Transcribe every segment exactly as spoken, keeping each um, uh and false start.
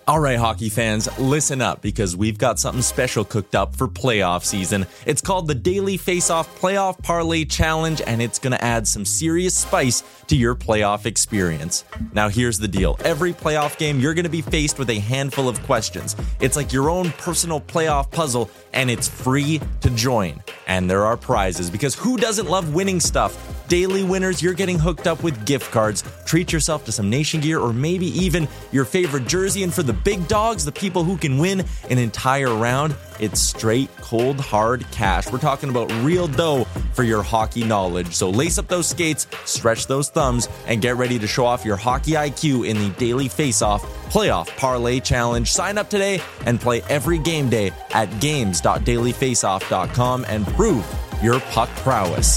All right, hockey fans, listen up because we've got something special cooked up for playoff season. It's called the Daily Face-Off Playoff Parlay Challenge, and it's going to add some serious spice to your playoff experience. Now, here's the deal. Every playoff game, you're going to be faced with a handful of questions. It's like your own personal playoff puzzle, and it's free to join. And there are prizes, because who doesn't love winning stuff? Daily winners, you're getting hooked up with gift cards. Treat yourself to some Nation gear or maybe even your favorite jersey. And for the big dogs, the people who can win an entire round, it's straight, cold, hard cash. We're talking about real dough for your hockey knowledge. So lace up those skates, stretch those thumbs, and get ready to show off your hockey I Q in the Daily Face-Off Playoff Parlay Challenge. Sign up today and play every game day at games dot daily face off dot com and prove your puck prowess.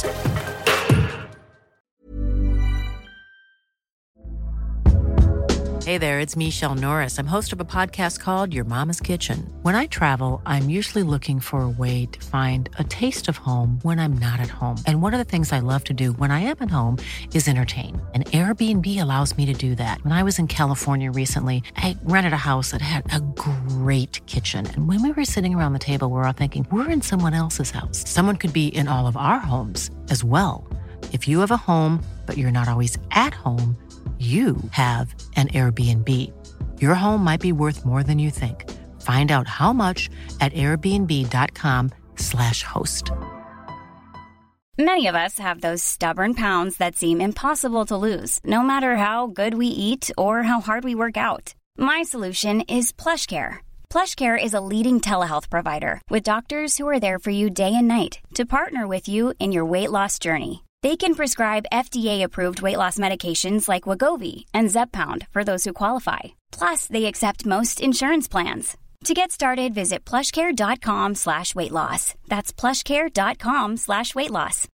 Hey there, it's Michelle Norris. I'm host of a podcast called Your Mama's Kitchen. When I travel, I'm usually looking for a way to find a taste of home when I'm not at home. And one of the things I love to do when I am at home is entertain. And Airbnb allows me to do that. When I was in California recently, I rented a house that had a great kitchen. And when we were sitting around the table, we were all thinking, we're in someone else's house. Someone could be in all of our homes as well. If you have a home, but you're not always at home, you have an Airbnb. Your home might be worth more than you think. Find out how much at airbnb.com slash host. Many of us have those stubborn pounds that seem impossible to lose, no matter how good we eat or how hard we work out. My solution is PlushCare. PlushCare is a leading telehealth provider with doctors who are there for you day and night to partner with you in your weight loss journey. They can prescribe F D A-approved weight loss medications like Wegovy and Zepbound for those who qualify. Plus, they accept most insurance plans. To get started, visit plushcare.com slash weight loss. That's plushcare.com slash weight loss.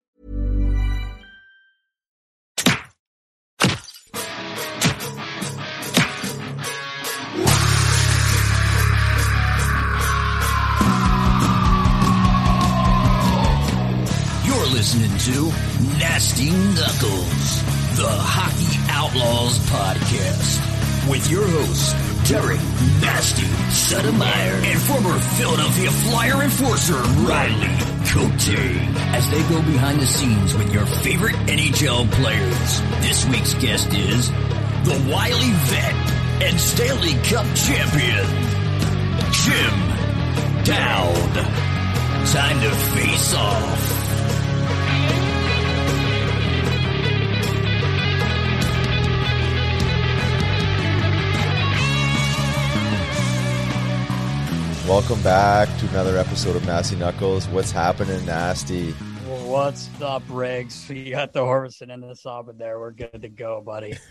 Listening to Nasty Knuckles, the Hockey Outlaws podcast, with your hosts, Derek Nasty Sotomayor and former Philadelphia Flyer enforcer, Riley Cote, as they go behind the scenes with your favorite N H L players. This week's guest is the wily vet and Stanley Cup champion, Jim Dowd. Time to face off. Welcome back to another episode of Nasty Knuckles. What's happening, Nasty? What's up, Riggs? You got the Horvison and the Sobbin there. We're good to go, buddy.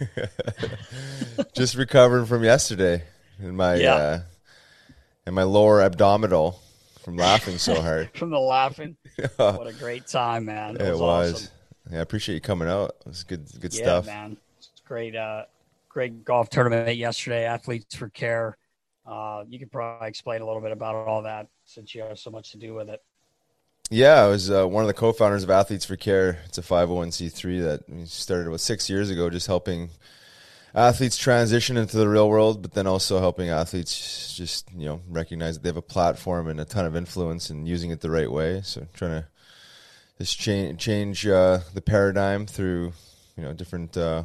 Just recovering from yesterday in my yeah. uh, in my lower abdominal from laughing so hard. From the laughing. What a great time, man. It, it was, was. Awesome. Yeah, I appreciate you coming out. It was good, good yeah, stuff. Man, it's great. Uh, great golf tournament yesterday. Athletes for Care. Uh, you could probably explain a little bit about all that since you have so much to do with it. Yeah, I was uh, one of the co-founders of Athletes for Care. It's a five oh one c three that we started about six years ago, just helping athletes transition into the real world, but then also helping athletes just, you know, recognize that they have a platform and a ton of influence and using it the right way. So trying to just change change uh, the paradigm through, you know, different uh,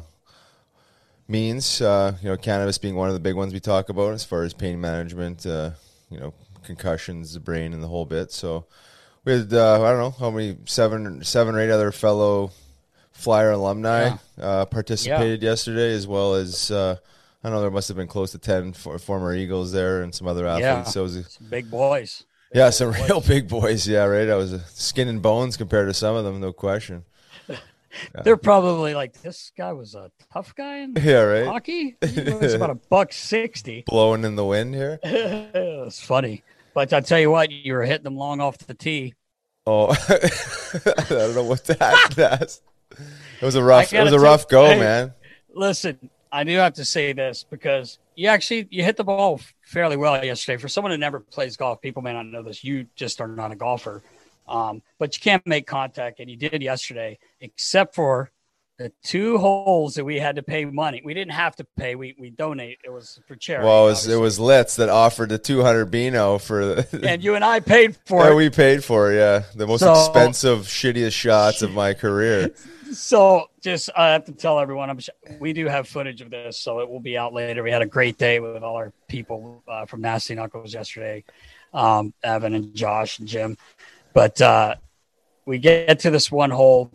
means. Uh, you know, cannabis being one of the big ones we talk about as far as pain management, uh, you know, concussions, the brain, and the whole bit. So we had, uh, I don't know, how many, seven, seven or eight other fellow Flyer alumni yeah. uh, participated yeah. yesterday, as well as, uh, I don't know, there must have been close to ten for, former Eagles there and some other athletes. Yeah, so it was a, some big boys. Big yeah, big some boys. real big boys. Yeah, right. I was a skin and bones compared to some of them, no question. Yeah. They're probably like, this guy was a tough guy in yeah, right. hockey. He was about a buck sixty, blowing in the wind here. It's funny, but I tell you what, you were hitting them long off the tee. Oh, I don't know what that. That's. It was a rough. It was a tell, rough go, hey, man. Listen, I do have to say this because you actually you hit the ball fairly well yesterday. For someone who never plays golf, people may not know this. You just are not a golfer. Um, but you can't make contact, and you did yesterday, except for the two holes that we had to pay money. We didn't have to pay. We we donate. It was for charity. Well, it was, obviously. it was Litz that offered the two hundred Beano for the, and you and I paid for yeah, it. we paid for it, yeah. The most So- expensive, shittiest shots of my career. So just I have to tell everyone, I'm, we do have footage of this, so it will be out later. We had a great day with all our people uh, from Nasty Knuckles yesterday, um, Evan and Josh and Jim. But uh, we get to this one hole,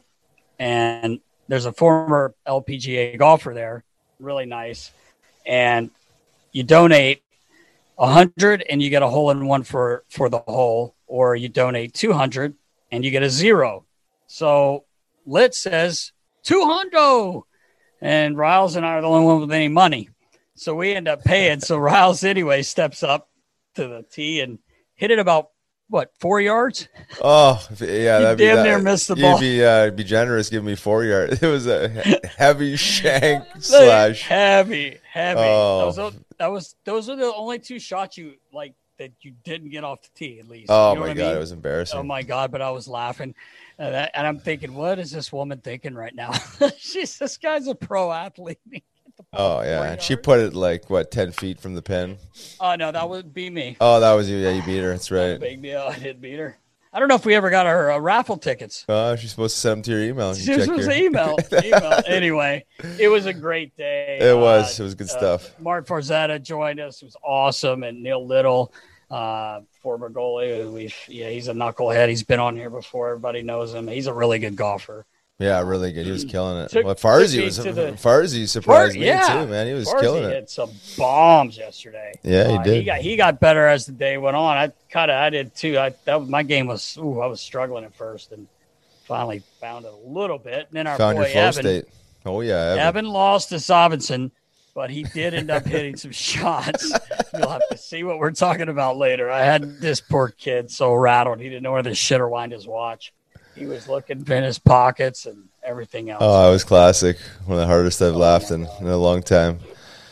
and there's a former L P G A golfer there, really nice, and you donate a hundred and you get a hole in one for for the hole, or you donate two hundred and you get a zero. So Lit says two hundo, and Riles and I are the only one with any money, so we end up paying. So Riles anyway steps up to the tee and hit it about what four yards. Oh, yeah. You That'd damn be, near that, missed the you'd ball. Be, uh, be generous, give me four yards. It was a heavy shank slash. heavy, heavy. Oh. Those, are, that was those are the only two shots you like that you didn't get off the tee, at least. Oh, You know my what I God. mean? It was embarrassing. Oh my God! But I was laughing, uh, that, and I'm thinking, what is this woman thinking right now? She's this guy's a pro athlete. Oh, yeah. And she put it like, what, ten feet from the pin? Oh no, that would be me. Oh, that was you. Yeah, you beat her. That's right. Big deal. I did beat her. I don't know if we ever got her uh, raffle tickets. Oh, she's supposed to send them to your email. She You was check supposed your- to email. email. Anyway, it was a great day. It was. Uh, It was good uh, stuff. Mark Farzetta joined us. It was awesome. And Neil Little, uh, former goalie, who we've, yeah, he's a knucklehead. He's been on here before. Everybody knows him. He's a really good golfer. Yeah, really good. He was killing it. Took- well, Farzi took me was to the- Farzi surprised Far- me yeah. too, man. He was Farzy killing it. hit some bombs yesterday. Yeah, he Uh, did. He got he got better as the day went on. I kind of I did too. I that my game was ooh, I was struggling at first and finally found it a little bit. And then our Found boy your flow Evan, state. Oh yeah, Evan. Evan lost to Sovinson, but he did end up hitting some shots. You'll have to see what we're talking about later. I had this poor kid so rattled he didn't know where to shit or wind his watch. He was looking in his pockets and everything else. Oh, it was classic. One of the hardest I've laughed in, in a long time.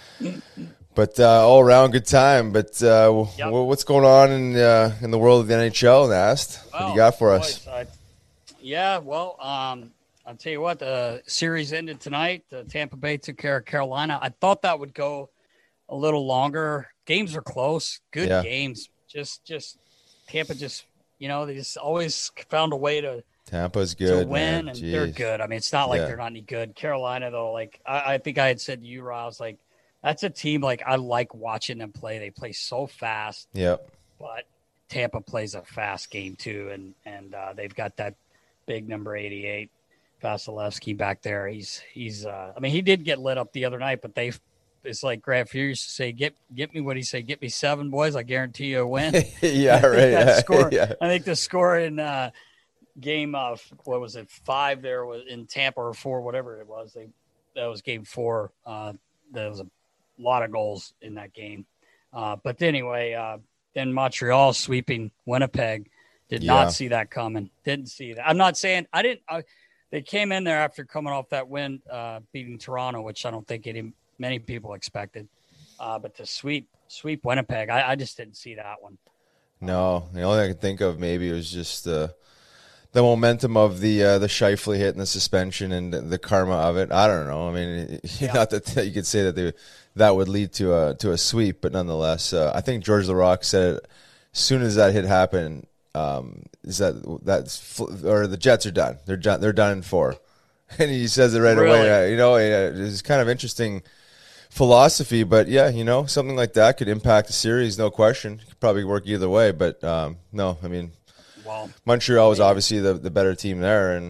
But uh, all around good time. But uh, Yep. w- what's going on in uh, in the world of the N H L, Nast? What do Well, you got for us? boys, I- yeah, well, um, I'll tell you what, the series ended tonight. The Tampa Bay took care of Carolina. I thought that would go a little longer. Games are close, good Yeah. games. Just, just Tampa just, you know, they just always found a way to, Tampa's good, to win, man. and they're Jeez. good. I mean, it's not like Yeah. they're not any good. Carolina, though, like I, I think I had said to you, Ross, like that's a team like I like watching them play. They play so fast. Yep. But Tampa plays a fast game too, and and uh, they've got that big number eighty-eight, Vasilevsky back there. He's he's. Uh, I mean, he did get lit up the other night, but they. It's like Grant Fuhr used to say, "Get get me what he say, get me seven boys. I guarantee you a win." yeah, I think right. that Yeah. score, yeah. I think the score in uh, game of what was it five there was in Tampa or four, whatever it was. They that was game four. Uh, there was a lot of goals in that game. Uh, but anyway, uh, then Montreal sweeping Winnipeg. Did Yeah. not see that coming. Didn't see that. I'm not saying I didn't. I, they came in there after coming off that win, uh, beating Toronto, which I don't think any many people expected. Uh, but to sweep sweep Winnipeg, I, I just didn't see that one. No, the only thing I could think of maybe was just uh, the momentum of the uh, the Scheifele hit and the suspension and the, the karma of it. I don't know. I mean, Yeah. not that you could say that they, that would lead to a to a sweep, but nonetheless, uh, I think George Laraque said it as soon as that hit happened. Um, is that that's fl- or the Jets are done? They're done. They're done in four, and he says it right Really? away. Uh, you know, uh, it's kind of interesting philosophy, but yeah, you know, something like that could impact the series, no question. Could probably work either way, but um, no, I mean, Well, Montreal was obviously the, the better team there, and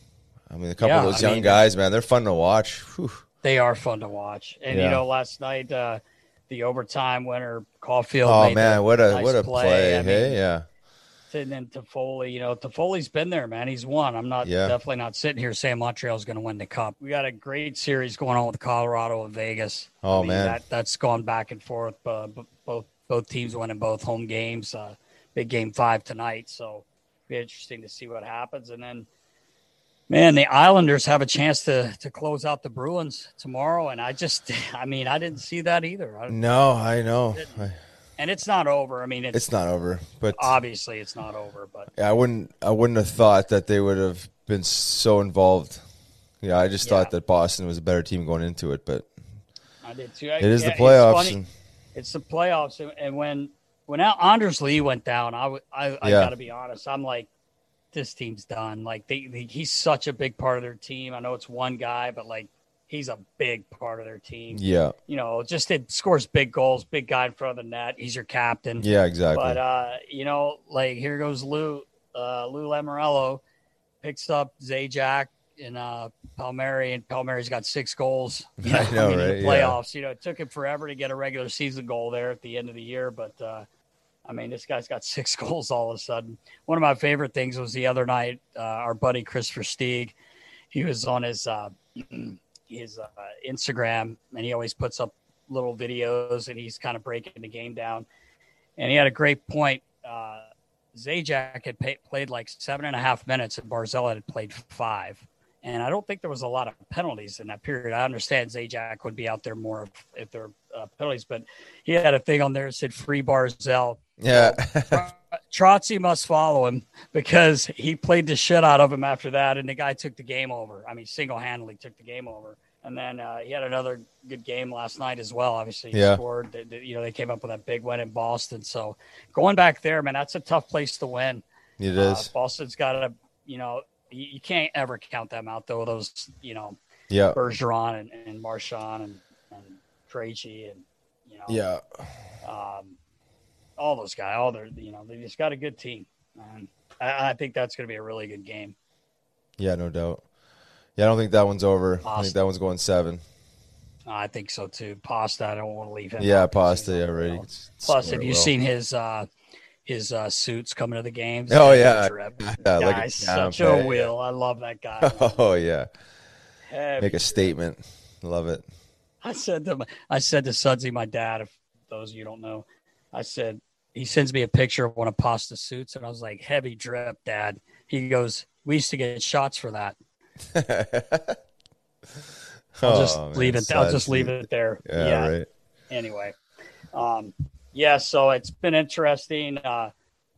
I mean, a couple Yeah, of those I young mean- guys, man, they're fun to watch. Whew. they are fun to watch. And, Yeah. you know, last night, uh, the overtime winner, Caulfield. Oh made man, the what a nice what a play! I mean, hey, yeah, And then Toffoli, you know, Toffoli's been there, man. He's won. I'm not Yeah. definitely not sitting here saying Montreal's going to win the cup. We got a great series going on with Colorado and Vegas. Oh, I mean, man. that that's gone back and forth. Uh, b- both both teams winning both home games. Uh, big game five tonight, so be interesting to see what happens. And then, man, the Islanders have a chance to to close out the Bruins tomorrow. And I just, I mean, I didn't see that either. I, no, I know I, and it's not over. I mean, it's, it's not over, but obviously it's not over, but. I wouldn't I wouldn't have thought that they would have been so involved Yeah, I just Yeah. thought that Boston was a better team going into it, but I did too. it is Yeah, the playoffs. It's, And, it's the playoffs, and, and when when Anders Lee went down, I w- I, I Yeah. got to be honest. I'm like, this team's done. Like they, they, he's such a big part of their team. I know it's one guy, but like he's a big part of their team. yeah, You know, just it scores big goals, big guy in front of the net. He's your captain. yeah, exactly. But uh, you know, like here goes Lou, uh, Lou Lamoriello picks up Zajac and uh, Palmieri, and Palmieri's got six goals. You know, I know, mean, in right? the Yeah. playoffs. You know, it took him forever to get a regular season goal there at the end of the year, but uh, I mean, this guy's got six goals all of a sudden. One of my favorite things was the other night, uh, our buddy Christopher Stieg, he was on his uh, his uh, Instagram, and he always puts up little videos, and he's kind of breaking the game down. And he had a great point. Uh, Zajac had pay, played like seven and a half minutes, and Barzell had played five. And I don't think there was a lot of penalties in that period. I understand Zajac would be out there more if, if there were uh, penalties, but he had a thing on there that said free Barzell. yeah, Trotzy must follow him because he played the shit out of him after that, and the guy took the game over. I mean, single-handedly took the game over. And then uh, he had another good game last night as well. Obviously, he Yeah. scored. They, they- you know, they came up with that big win in Boston. So going back there, man, that's a tough place to win. it Uh, is. Boston's got to, you know, you, you can't ever count them out, though. Those, you know, Yeah, Bergeron and, and Marchand and, and Krejci and, you know, yeah, um, all those guys, all their, you know, they just got a good team. And I, I think that's going to be a really good game. yeah, no doubt. Yeah, I don't think that one's over. I think Awesome. that one's going seven. I think so too. Pasta, I don't want to leave him. Yeah, out 'cause Pasta, he's yeah, on the right. road. It's- Plus, score have it you well. seen his uh, his uh, suits coming to the games? Oh, Heavy yeah. drip. Yeah, like a Guy's piano such a player, wheel. I love that guy. Oh yeah, Heavy make a drip. statement. Love it. I said to my, I said to Sudsy, my dad, if those of you don't know, I said he sends me a picture of one of Pasta's suits, and I was like, heavy drip, Dad. He goes, we used to get shots for that. I'll just Oh, leave man, it. I'll sad just leave suit. it there. Yeah, right. Anyway, um, yeah. So it's been interesting. Uh,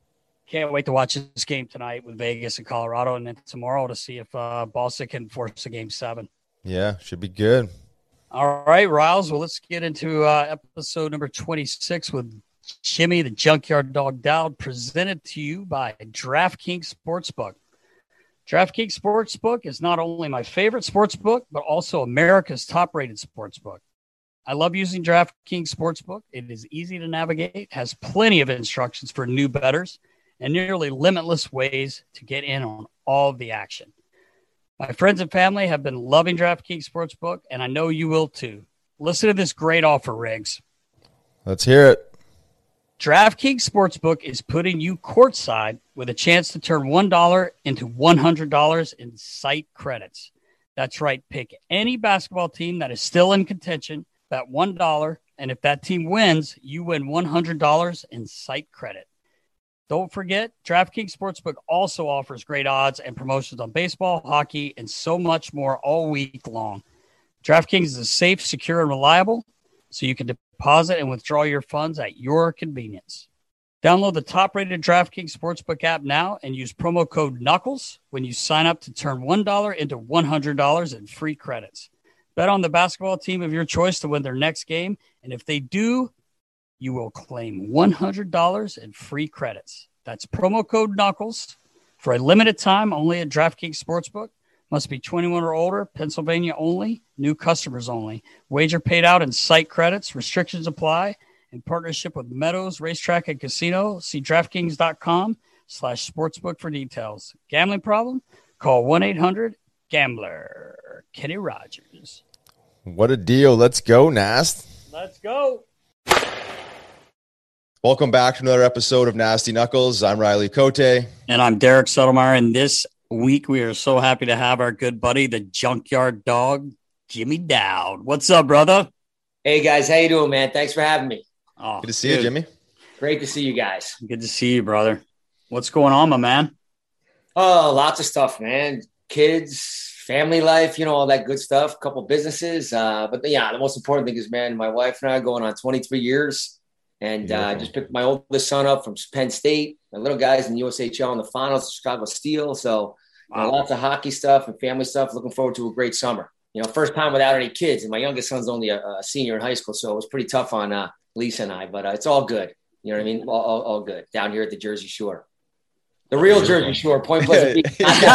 can't wait to watch this game tonight with Vegas and Colorado, and then tomorrow to see if uh, Boston can force a game seven. Yeah, should be good. All right, Riles. Well, let's get into uh, episode number twenty-six with Jimmy the Junkyard Dog Dowd, presented to you by DraftKings Sportsbook. DraftKings Sportsbook is not only my favorite sportsbook, but also America's top-rated sportsbook. I love using DraftKings Sportsbook. It is easy to navigate, has plenty of instructions for new bettors, and nearly limitless ways to get in on all of the action. My friends and family have been loving DraftKings Sportsbook, and I know you will too. Listen to this great offer, Riggs. Let's hear it. DraftKings Sportsbook is putting you courtside with a chance to turn one dollar into one hundred dollars in site credits. That's right. Pick any basketball team that is still in contention, bet one dollar, and if that team wins, you win one hundred dollars in site credit. Don't forget, DraftKings Sportsbook also offers great odds and promotions on baseball, hockey, and so much more all week long. DraftKings is safe, secure, and reliable, so you can deposit and withdraw your funds at your convenience. Download the top-rated DraftKings Sportsbook app now and use promo code KNUCKLES when you sign up to turn one dollar into one hundred dollars in free credits. Bet on the basketball team of your choice to win their next game, and if they do, you will claim one hundred dollars in free credits. That's promo code KNUCKLES for a limited time only at DraftKings Sportsbook. Must be twenty-one or older, Pennsylvania only, new customers only. Wager paid out in site credits. Restrictions apply. In partnership with Meadows Racetrack and Casino, see DraftKings.com slash sportsbook for details. Gambling problem? Call one eight hundred gambler. Kenny Rogers. What a deal. Let's go, Nast. Let's go. Welcome back to another episode of Nasty Knuckles. I'm Riley Cote. And I'm Derek Settlemeyer, and this week we are so happy to have our good buddy, the Junkyard Dog, Jimmy Dowd. What's up, brother? Hey guys, how you doing, man? Thanks for having me. Oh, Good to see dude, you, Jimmy. Great to see you guys. Good to see you, brother. What's going on, my man? Oh, lots of stuff, man. Kids, family life, you know, all that good stuff. A couple businesses, uh, but yeah, the most important thing is, man, my wife and I are going on twenty-three years, and uh, just picked my oldest son up from Penn State. My little guy's in the U S H L in the finals, Chicago Steel. So Wow. You know, lots of hockey stuff and family stuff. Looking forward to a great summer. You know, first time without any kids. And my youngest son's only a, a senior in high school. So it was pretty tough on uh, Lisa and I. But uh, it's all good. You know what I mean? All, all, all good down here at the Jersey Shore. The real Jersey Shore, Point Pleasant Beach.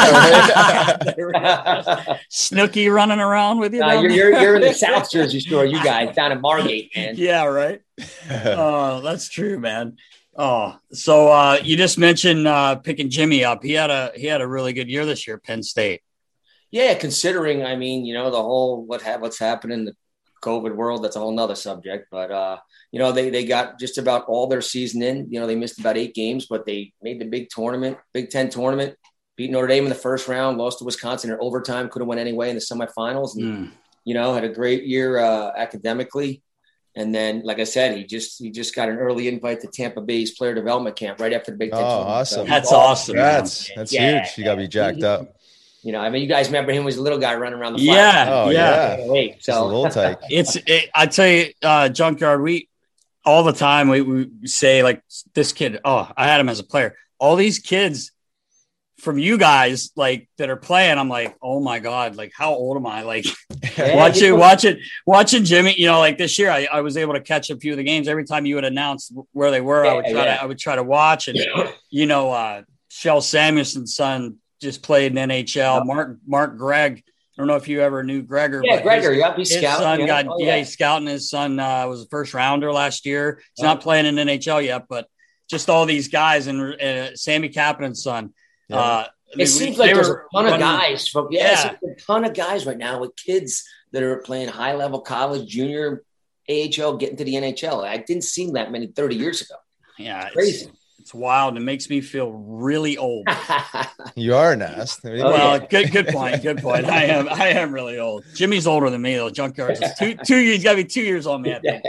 Snooki running around with you. Uh, you're, you're, you're in the South Jersey Shore, you guys, down in Margate, man. Yeah, right. Oh, that's true, man. Oh, so uh, you just mentioned uh, picking Jimmy up. He had a he had a really good year this year, Penn State. Yeah, considering, I mean, you know, the whole what ha- what's happening in the COVID world, that's a whole nother subject. But, uh, you know, they, they got just about all their season in. You know, they missed about eight games, but they made the big tournament, Big Ten tournament, beat Notre Dame in the first round, lost to Wisconsin in overtime, could have went anyway in the semifinals. And, mm. you know, had a great year uh, academically. And then, like I said, he just he just got an early invite to Tampa Bay's player development camp right after the Big Ten oh, tournament. Awesome. So that's awesome. That's, that's yeah. huge. You got to be jacked up. You know, I mean, you guys remember him was a little guy running around the flat. Yeah, oh, yeah. yeah. Wait, so just a little tight. It's, it, I tell you, uh, Junkyard, we all the time we, we say like this kid. Oh, I had him as a player. All these kids from you guys like that are playing. I'm like, oh my god, like how old am I? Like yeah, watching, watching, watching Jimmy. You know, like this year, I, I was able to catch a few of the games. Every time you would announce where they were, yeah, I would try yeah. to, I would try to watch. And you know, uh, Shell Samuelson's son just played in N H L. Yep. Mark Mark Gregg. I don't know if you ever knew Gregor. Yeah, but Gregor. His, yep, he's his scouting. son yeah. got Oh, yeah. yeah, he's scouting. His son uh, was a first rounder last year. He's yep. not playing in N H L yet, but just all these guys and uh, Sammy Kappanen's son. Yeah. Uh, it we, seems like there's a ton running, of guys from yeah, yeah. a ton of guys right now with kids that are playing high level college, junior, A H L, getting to the N H L. I didn't see that many thirty years ago. Yeah, it's crazy. It's, it's wild. It makes me feel really old. You are Nast. Oh, well, yeah. good, good point. Good point. I am, I am really old. Jimmy's older than me though. Junkyard's two, two years. He's got to be two years old, man. Yeah.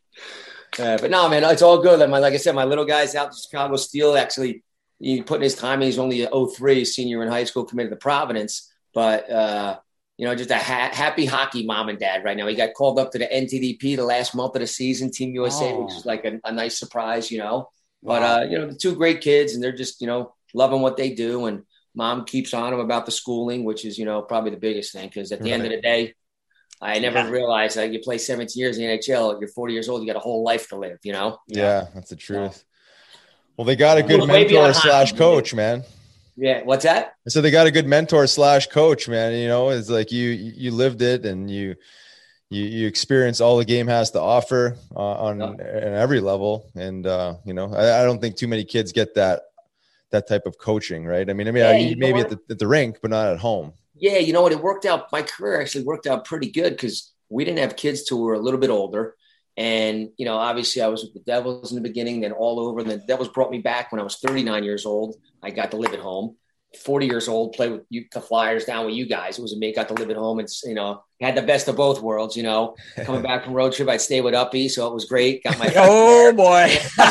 Uh, but no, man, it's all good. Like, my, like I said, my little guy's out to Chicago Steel. Actually, he put in his time. He's only an oh three senior in high school, committed to Providence. But uh, you know, just a ha- happy hockey mom and dad right now. He got called up to the N T D P the last month of the season, Team U S A, oh. which is like a, a nice surprise, you know. But, wow. uh, you know, the two great kids, and they're just, you know, loving what they do. And mom keeps on them about the schooling, which is, you know, probably the biggest thing. Because at the right. end of the day, I never yeah. realized that like, you play seventeen years in the N H L, you're forty years old, you got a whole life to live, you know? Yeah, yeah. That's the truth. Well, they got a good well, mentor slash coach, man. Yeah. What's that? So they got a good mentor slash coach, man. You know, it's like you, you lived it and you, You you experience all the game has to offer uh, on yeah. at every level, and uh, you know I, I don't think too many kids get that that type of coaching, right? I mean, I mean, yeah, I, maybe at the, at the rink, but not at home. Yeah, you know what? It worked out. My career actually worked out pretty good because we didn't have kids till we were a little bit older, and you know, obviously, I was with the Devils in the beginning, then all over. And the Devils brought me back when I was thirty-nine years old. I got to live at home. forty years old, played with you, the Flyers down with you guys. It was amazing. Got to live at home. It's, you know, had the best of both worlds, you know, coming back from road trip, I'd stay with Uppy. So it was great. Got my, oh boy.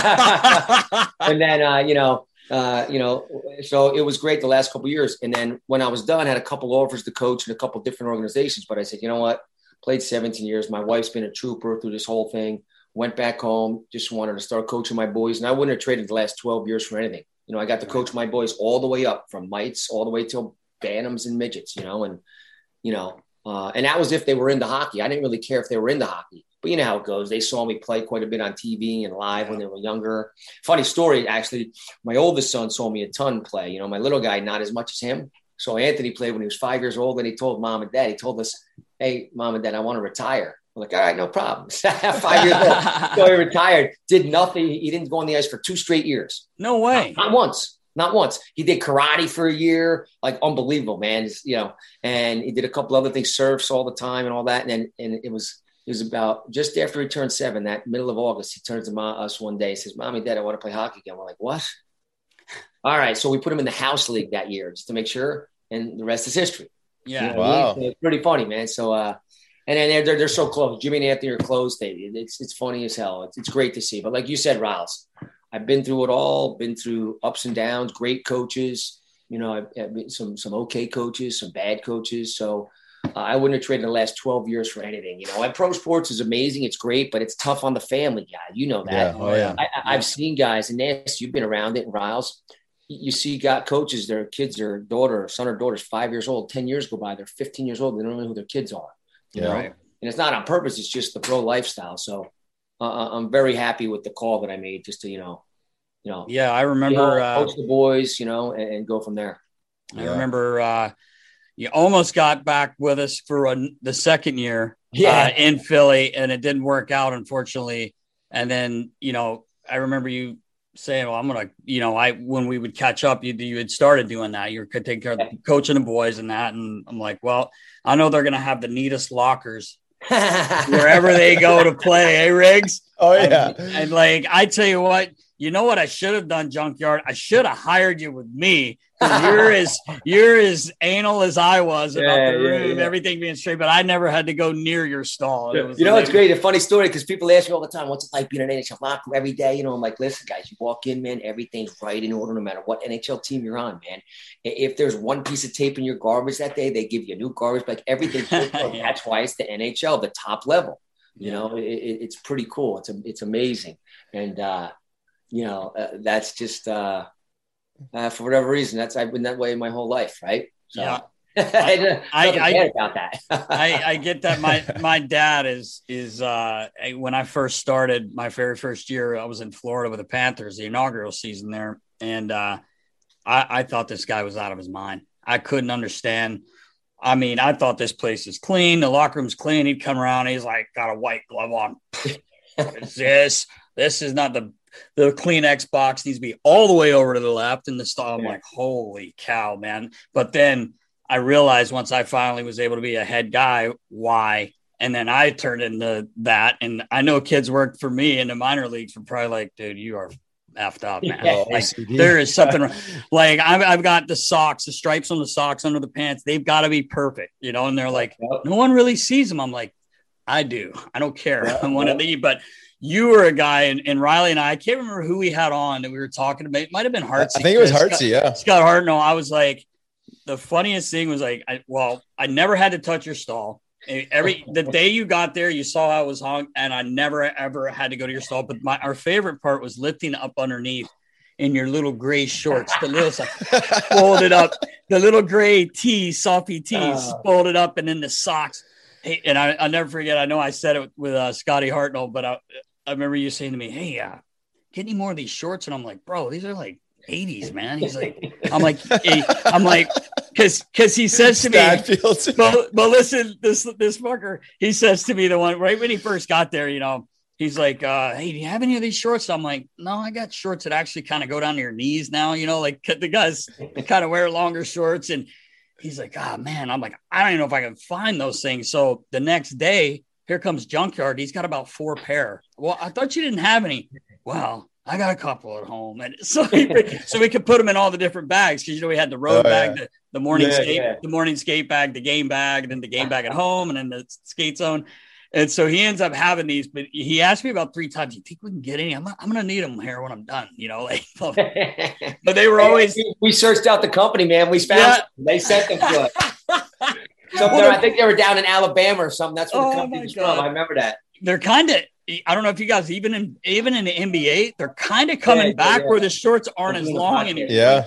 And then, uh, you know, uh, you know, so it was great the last couple of years. And then when I was done, I had a couple offers to coach in a couple different organizations, but I said, you know what, played seventeen years. My wife's been a trooper through this whole thing, went back home, just wanted to start coaching my boys. And I wouldn't have traded the last twelve years for anything. You know, I got to coach my boys all the way up from mites all the way till bantams and midgets, you know, and, you know, uh, and that was if they were into hockey. I didn't really care if they were into hockey, but you know how it goes. They saw me play quite a bit on T V and live when they were younger. Funny story, actually, my oldest son saw me a ton play. You know, my little guy, not as much as him. So Anthony played when he was five years old, and he told mom and dad, he told us, hey, mom and dad, I want to retire. I'm like, all right, no problem. Five years old. So he retired, did nothing. He didn't go on the ice for two straight years. No way. Not, not once. Not once. He did karate for a year, like unbelievable, man. It's, you know, and he did a couple other things, surfs all the time and all that. And then, and it was, it was about just after he turned seven, that middle of August, he turns to mom, us one day, says, Mommy, Dad, I want to play hockey again. We're like, what? All right. So we put him in the house league that year just to make sure. And the rest is history. Yeah. You know, wow. So it's pretty funny, man. So, uh, and then they're, they're, they're so close. Jimmy and Anthony are close. They, it's, it's funny as hell. It's, it's great to see. But like you said, Riles, I've been through it all, been through ups and downs, great coaches, you know, I've, I've been some, some okay coaches, some bad coaches. So uh, I wouldn't have traded the last twelve years for anything, you know, and pro sports is amazing. It's great, but it's tough on the family guy. You know that. Yeah. Oh, yeah. I, I, I've seen guys, and Nancy, you've been around it, and Riles, you see, got coaches, their kids, their daughter, son or daughter's five years old, ten years go by, they're fifteen years old. They don't know who their kids are, you yeah. know, and it's not on purpose. It's just the pro lifestyle. So uh, I'm very happy with the call that I made just to, you know, you know, yeah, I remember, you know, uh, coach the boys, you know, and, and go from there. I yeah. remember, uh, you almost got back with us for a, the second year yeah. uh, in Philly, and it didn't work out, unfortunately. And then, you know, I remember you saying, well, I'm going to, you know, I, when we would catch up, you, you had started doing that. You were taking care of the coaching the boys and that. And I'm like, well, I know they're going to have the neatest lockers wherever they go to play. Hey, Riggs. Oh yeah. And, and like, I tell you what, you know what I should have done, Junkyard? I should have hired you with me. You're as you're as anal as I was about yeah, the room, yeah, yeah. everything being straight, but I never had to go near your stall. It was you know, like, it's great. A funny story because people ask me all the time, "What's it like being an N H L locker room every day?" You know, I'm like, "Listen, guys, you walk in, man, everything's right in order, no matter what N H L team you're on, man. If there's one piece of tape in your garbage that day, they give you a new garbage bag. Everything. yeah. That's why it's the N H L, the top level. You yeah. know, it, it's pretty cool. It's a, it's amazing, and uh, you know, uh, that's just." Uh, Uh, for whatever reason, that's I've been that way my whole life, right? So, yeah, I, I, I about that. I, I get that. My my dad is is uh, when I first started my very first year, I was in Florida with the Panthers, the inaugural season there, and uh, I, I thought this guy was out of his mind. I couldn't understand. I mean, I thought this place is clean, the locker room's clean. He'd come around, he's like got a white glove on. It's this this is not the. The Kleenex box needs to be all the way over to the left in the stall. I'm yeah. like, holy cow, man. But then I realized once I finally was able to be a head guy, why? And then I turned into that. And I know kids worked for me in the minor leagues were probably like, dude, you are effed up, man. Yeah. Like, there is something wrong. Like I've, I've got the socks, the stripes on the socks under the pants. They've got to be perfect, you know? And they're like, yep. no one really sees them. I'm like, I do. I don't care. Yep. I want to leave, but you were a guy, and, and Riley and I, I can't remember who we had on that we were talking about. It might have been Hartsey. I think it was Scott, Hartsey, yeah. Scott Hartnell. I was like, the funniest thing was like, I, well, I never had to touch your stall. Every the day you got there, you saw how it was hung, and I never ever had to go to your stall. But my our favorite part was lifting up underneath in your little gray shorts, the little folded up, the little gray tees, softy tees, uh, folded up, and then the socks. Hey, and I, I'll never forget. I know I said it with uh, Scotty Hartnell, but I, I remember you saying to me, "Hey, uh, get any more of these shorts?" And I'm like, "Bro, these are like eighties, man." He's like, "I'm like, hey, I'm like, because because he says to me, but, but listen, this this fucker, he says to me the one right when he first got there, you know, he's like, uh, "Hey, do you have any of these shorts?" I'm like, "No, I got shorts that actually kind of go down to your knees now, you know, like the guys kind of wear longer shorts." And he's like, "Oh man," I'm like, "I don't even know if I can find those things." So the next day, here comes Junkyard. He's got about four pair. Well, I thought you didn't have any. Well, I got a couple at home. And so we, so we could put them in all the different bags. Cause you know, we had the road oh, bag, yeah. the, the morning yeah, skate, yeah. the morning skate bag, the game bag, and then the game bag at home, and then the skate zone. And so he ends up having these, but he asked me about three times, "You think we can get any?" I'm, I'm going to need them here when I'm done, you know, like, but they were always, we searched out the company, man. We found, yeah. they sent them to us. Well, I think they were down in Alabama or something. That's where the oh company was from. I remember that. They're kind of, I don't know if you guys, even in even in the N B A, they're kind of coming yeah, back yeah. where the shorts aren't as long anymore. Yeah.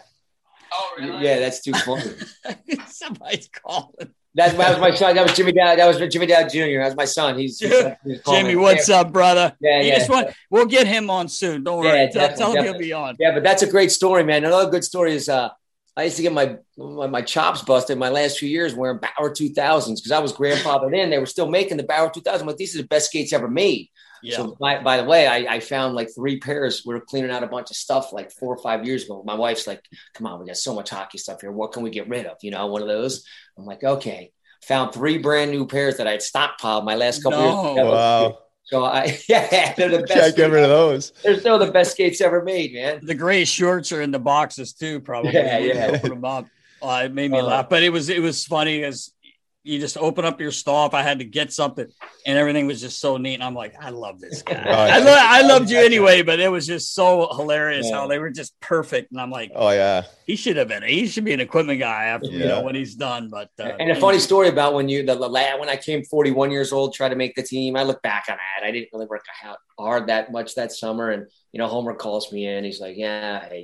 Oh, really? Yeah, that's too funny. Somebody's calling. That, that was my son. That was Jimmy Dowd. That was Jimmy Dowd Junior That was my son. He's, he's, he's Jimmy. What's up, brother? Yeah, he yeah. Just want, we'll get him on soon. Don't worry. Yeah, tell, tell him definitely. he'll be on. Yeah, but that's a great story, man. Another good story is uh, I used to get my my, my chops busted my last few years wearing Bauer two thousands because I was grandfathered in. They were still making the Bauer two thousand, but these are the best skates ever made. Yeah. So by, by the way, I, I found like three pairs. We were cleaning out a bunch of stuff like four or five years ago. My wife's like, "Come on, we got so much hockey stuff here. What can we get rid of?" You know, one of those. I'm like, okay. Found three brand new pairs that I had stockpiled my last couple no. years. Wow. So I, yeah, they're the best. Can't get rid of those. They're still the best skates ever made, man. The gray shorts are in the boxes too, probably. Yeah, yeah. Open them up. Uh, it made me uh, laugh, but it was it was funny as you just open up your stall. If I had to get something, and everything was just so neat, and I'm like, I love this guy. Oh, I, lo- I loved you anyway, but it was just so hilarious yeah. how they were just perfect, and I'm like, oh yeah, he should have been. He should be an equipment guy after yeah. you know when he's done. But uh, and a funny story about when you the, the when I came forty-one years old, tried to make the team. I look back on that. I didn't really work out hard that much that summer, and you know, Homer calls me in. He's like, "Yeah, hey,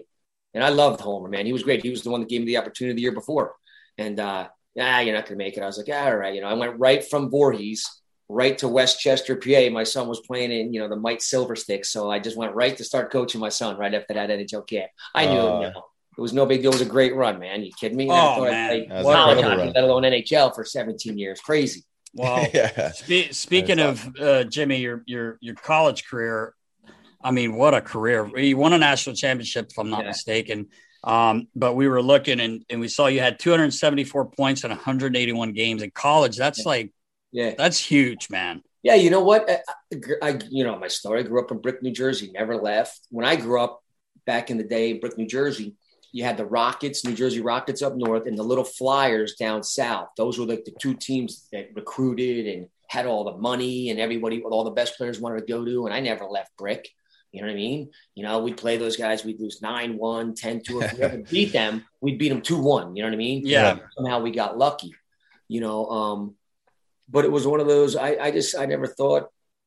And I loved Homer, man. He was great. He was the one that gave me the opportunity the year before. And, uh, ah, you're not going to make it. I was like, ah, all right. You know, I went right from Voorhees right to Westchester, P A. My son was playing in, you know, the Mike Silver Sticks. So I just went right to start coaching my son right after that N H L camp. I knew uh, you know, it was no big deal. It was a great run, man. You kidding me? Oh, man. College hockey, let alone N H L for seventeen years. Crazy. Well, yeah. spe- speaking of uh, Jimmy, your your your college career, I mean, what a career. You won a national championship, if I'm not yeah. mistaken. Um, but we were looking and, and we saw you had two hundred seventy-four points in one hundred eighty-one games in college. That's yeah. like, yeah, that's huge, man. Yeah. You know what? I, I, you know, my story, I grew up in Brick, New Jersey, never left. When I grew up back in the day in Brick, New Jersey, you had the Rockets, New Jersey Rockets up north, and the little Flyers down south. Those were like the two teams that recruited and had all the money and everybody, all the best players wanted to go to. And I never left Brick. You know what I mean? You know, we'd play those guys. We'd lose nine one, ten two. If we ever beat them, we'd beat them two one. You know what I mean? Yeah. And somehow we got lucky, you know. Um, but it was one of those, I, I just, I never thought,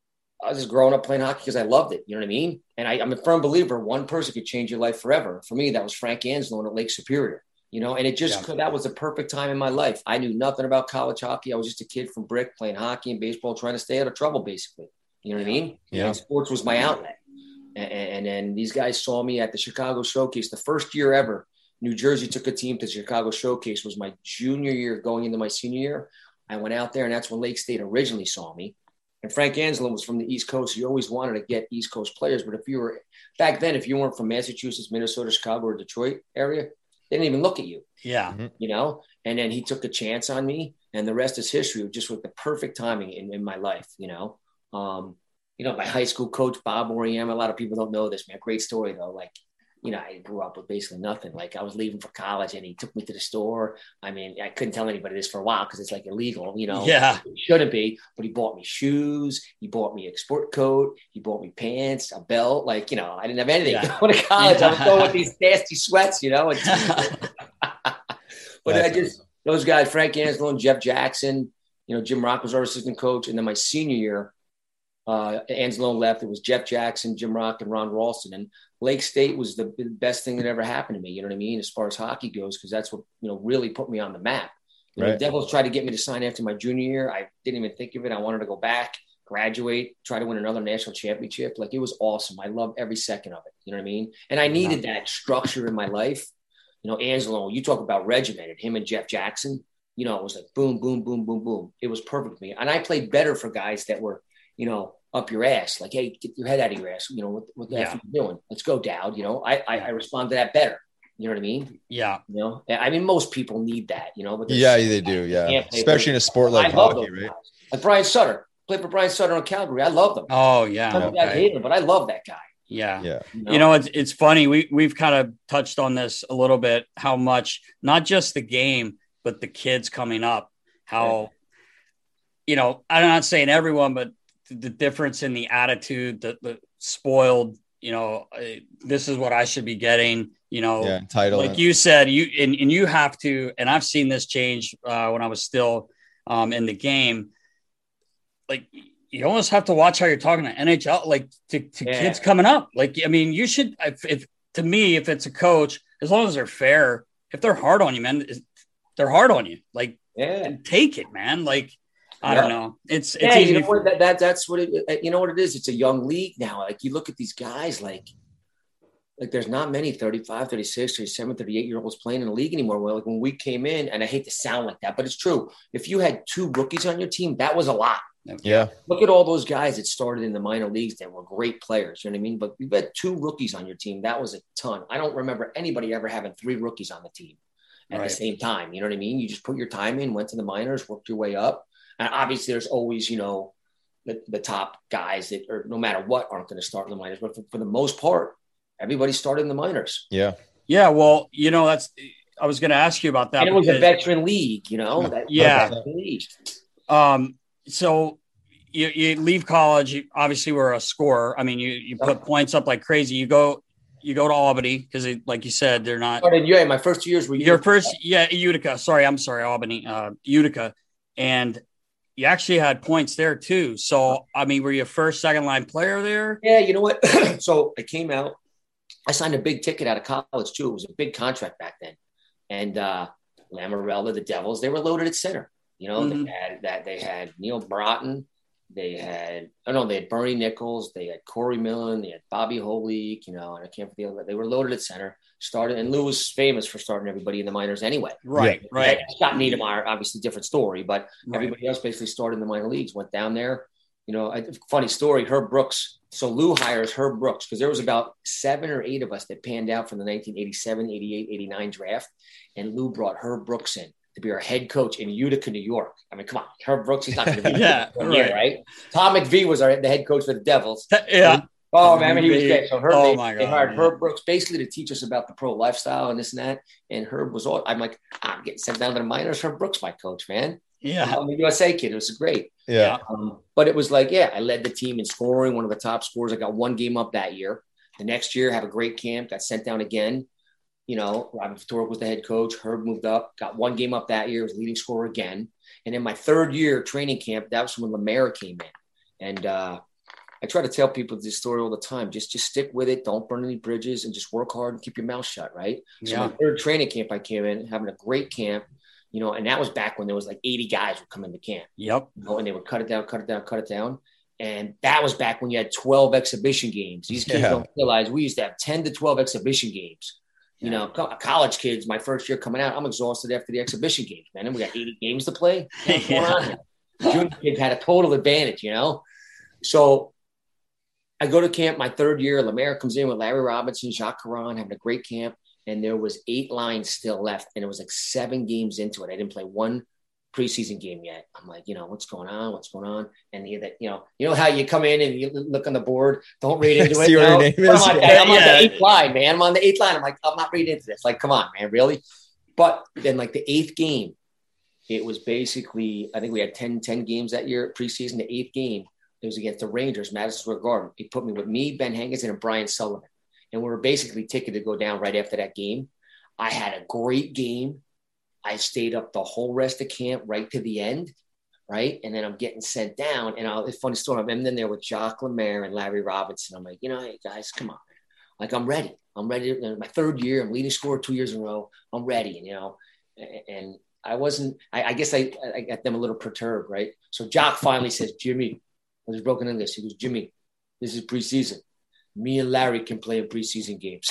I was just growing up playing hockey because I loved it. You know what I mean? And I, I'm a firm believer one person could change your life forever. For me, that was Frank Anzalone at Lake Superior, you know, and it just, yeah. that was the perfect time in my life. I knew nothing about college hockey. I was just a kid from Brick playing hockey and baseball, trying to stay out of trouble, basically. You know what I mean? Yeah. And sports was my outlet. And, and then these guys saw me at the Chicago Showcase. The first year ever, New Jersey took a team to the Chicago Showcase. Was my junior year going into my senior year. I went out there, and that's when Lake State originally saw me. And Frank Anzalone was from the East Coast. He always wanted to get East Coast players. But if you were – back then, if you weren't from Massachusetts, Minnesota, Chicago, or Detroit area, they didn't even look at you. Yeah. Mm-hmm. You know? And then he took a chance on me, and the rest is history, just with the perfect timing in, in my life, you know? Um, you know, my high school coach, Bob Oriam, a lot of people don't know this, man. Great story, though. Like, you know, I grew up with basically nothing. Like, I was leaving for college, and he took me to the store. I mean, I couldn't tell anybody this for a while because it's, like, illegal, you know. Yeah. It shouldn't be. But he bought me shoes. He bought me a sport coat. He bought me pants, a belt. Like, you know, I didn't have anything. Yeah. Going to college, yeah. I was going with these nasty sweats, you know. And but I just – those guys, Frank Anzalone, Jeff Jackson, you know, Jim Rock was our assistant coach. And then my senior year, Uh, Anzalone left. It was Jeff Jackson, Jim Rock, and Ron Ralston. And Lake State was the best thing that ever happened to me. You know what I mean? As far as hockey goes, because that's what, you know, really put me on the map. You know, right. The Devils tried to get me to sign after my junior year. I didn't even think of it. I wanted to go back, graduate, try to win another national championship. Like, it was awesome. I loved every second of it. You know what I mean? And I needed that structure in my life. You know, Anzalone, you talk about regimented, him and Jeff Jackson, you know, it was like boom, boom, boom, boom, boom. It was perfect for me. And I played better for guys that were, you know, up your ass, like, hey, get your head out of your ass. You know, what, what the yeah. F are you doing? Let's go, Dowd. You know, I, I I respond to that better. You know what I mean? Yeah. You know, I mean, most people need that, you know. But yeah, they do. Yeah. Especially in a sport like hockey, right? Guys. Like Brian Sutter. Played for Brian Sutter on Calgary. I love them. Oh, yeah. Okay. I hate him, but I love that guy. Yeah. Yeah. You know, you know it's, it's funny. We, we've kind of touched on this a little bit, how much, not just the game, but the kids coming up, how, yeah. you know, I'm not saying everyone, but the difference in the attitude, the, the spoiled, you know, uh, this is what I should be getting, you know, yeah, entitled. Like you said, you, and, and you have to, and I've seen this change uh, when I was still um, in the game. Like, you almost have to watch how you're talking to N H L, like to, to yeah. kids coming up. Like, I mean, you should, if, if to me, if it's a coach, as long as they're fair, if they're hard on you, man, they're hard on you. Like, yeah. take it, man. Like, I don't know. It's, it's yeah, easy. You know what, that, that, that's what it, you know what it is. It's a young league now. Like, you look at these guys, like, like there's not many thirty-five, thirty-six, thirty-seven, thirty-eight year olds playing in the league anymore. Well, like when we came in, and I hate to sound like that, but it's true. If you had two rookies on your team, that was a lot. Yeah. Look at all those guys that started in the minor leagues that were great players. You know what I mean? But you've had two rookies on your team. That was a ton. I don't remember anybody ever having three rookies on the team at right. the same time. You know what I mean? You just put your time in, went to the minors, worked your way up. And obviously there's always, you know, the, the top guys that are, no matter what, aren't going to start in the minors. But for, for the most part, everybody started in the minors. Yeah. Yeah. Well, you know, that's, I was going to ask you about that. And it was a veteran league, you know? That, yeah. League. Um, so you, you leave college, you obviously were a scorer. I mean, you, you put okay. points up like crazy. You go, you go to Albany because, like you said, they're not. Started, yeah, my first two years were your first, yeah, Utica. Sorry, I'm sorry, Albany, uh, Utica, and you actually had points there too. So, I mean, were you a first, second line player there? Yeah, you know what? So I came out I signed a big ticket out of college too. It was a big contract back then. And uh, Lamorella, the Devils, they were loaded at center. You know, mm-hmm. they had that. They had Neil Broughton. They had, I don't know, they had Bernie Nichols. They had Corey Millen. They had Bobby Holik, you know, and I can't forget the other. They were loaded at center. Started, and Lou was famous for starting everybody in the minors anyway. Right, yeah. right. Scott Niedermayer, obviously different story, but right. everybody else basically started in the minor leagues, went down there. You know, a funny story, Herb Brooks. So Lou hires Herb Brooks because there was about seven or eight of us that panned out from the nineteen eighty-seven, eighty-eight, eighty-nine draft. And Lou brought Herb Brooks in to be our head coach in Utica, New York. I mean, come on, Herb Brooks, he's not going to be yeah, right. Here, right? Tom McVie was our the head coach for the Devils. Yeah. Oh, man, I mean, he was great. So Herb, oh they, my God, they hired man. Herb Brooks basically to teach us about the pro lifestyle and this and that. And Herb was all, I'm like, I'm getting sent down to the minors. Herb Brooks, my coach, man. Yeah. I'm a U S A kid. It was great. Yeah. Um, but it was like, yeah, I led the team in scoring, one of the top scorers. I got one game up that year. The next year, have a great camp, got sent down again. You know, Robin Ftorek was the head coach. Herb moved up, got one game up that year, was leading scorer again. And in my third year training camp, that was when Lemaire came in. And uh, I try to tell people this story all the time. Just, just stick with it. Don't burn any bridges and just work hard and keep your mouth shut, right? So yeah. my third training camp, I came in having a great camp, you know, and that was back when there was like eighty guys would come into camp. Yep. You know, and they would cut it down, cut it down, cut it down. And that was back when you had twelve exhibition games. These kids yeah. don't realize we used to have ten to twelve exhibition games. You know, college kids, my first year coming out, I'm exhausted after the exhibition games, man. And we got eighty games to play. yeah. Junior kids had a total advantage, you know? So I go to camp my third year. Lemaire comes in with Larry Robinson, Jacques Caron, having a great camp. And there was eight lines still left. And it was like seven games into it. I didn't play one preseason game yet. I'm like, you know, what's going on? What's going on? And you, you know, you know how you come in and you look on the board, don't read into it. See what your know? name I'm, is. on, Yeah. I'm on the eighth line, man. I'm on the eighth line. I'm like, I'm not reading into this. Like, come on, man, really? But then like the eighth game, it was basically, I think we had ten, ten games that year preseason. The eighth game, it was against the Rangers, Madison Square Garden. He put me with me, Ben Hankinson, and Brian Sullivan. And we were basically ticketed to go down right after that game. I had a great game. I stayed up the whole rest of camp right to the end, right? And then I'm getting sent down. And I'll, it's a funny story. I'm in there with Jacques Lemaire and Larry Robinson. I'm like, you know, hey, guys, come on. Like, I'm ready. I'm ready. To, my third year, I'm leading scorer two years in a row. I'm ready, and, you know. And I wasn't – I guess I, I got them a little perturbed, right? So Jacques finally says, Jimmy – was broken English. He goes, Jimmy, this is preseason. Me and Larry can play in preseason games.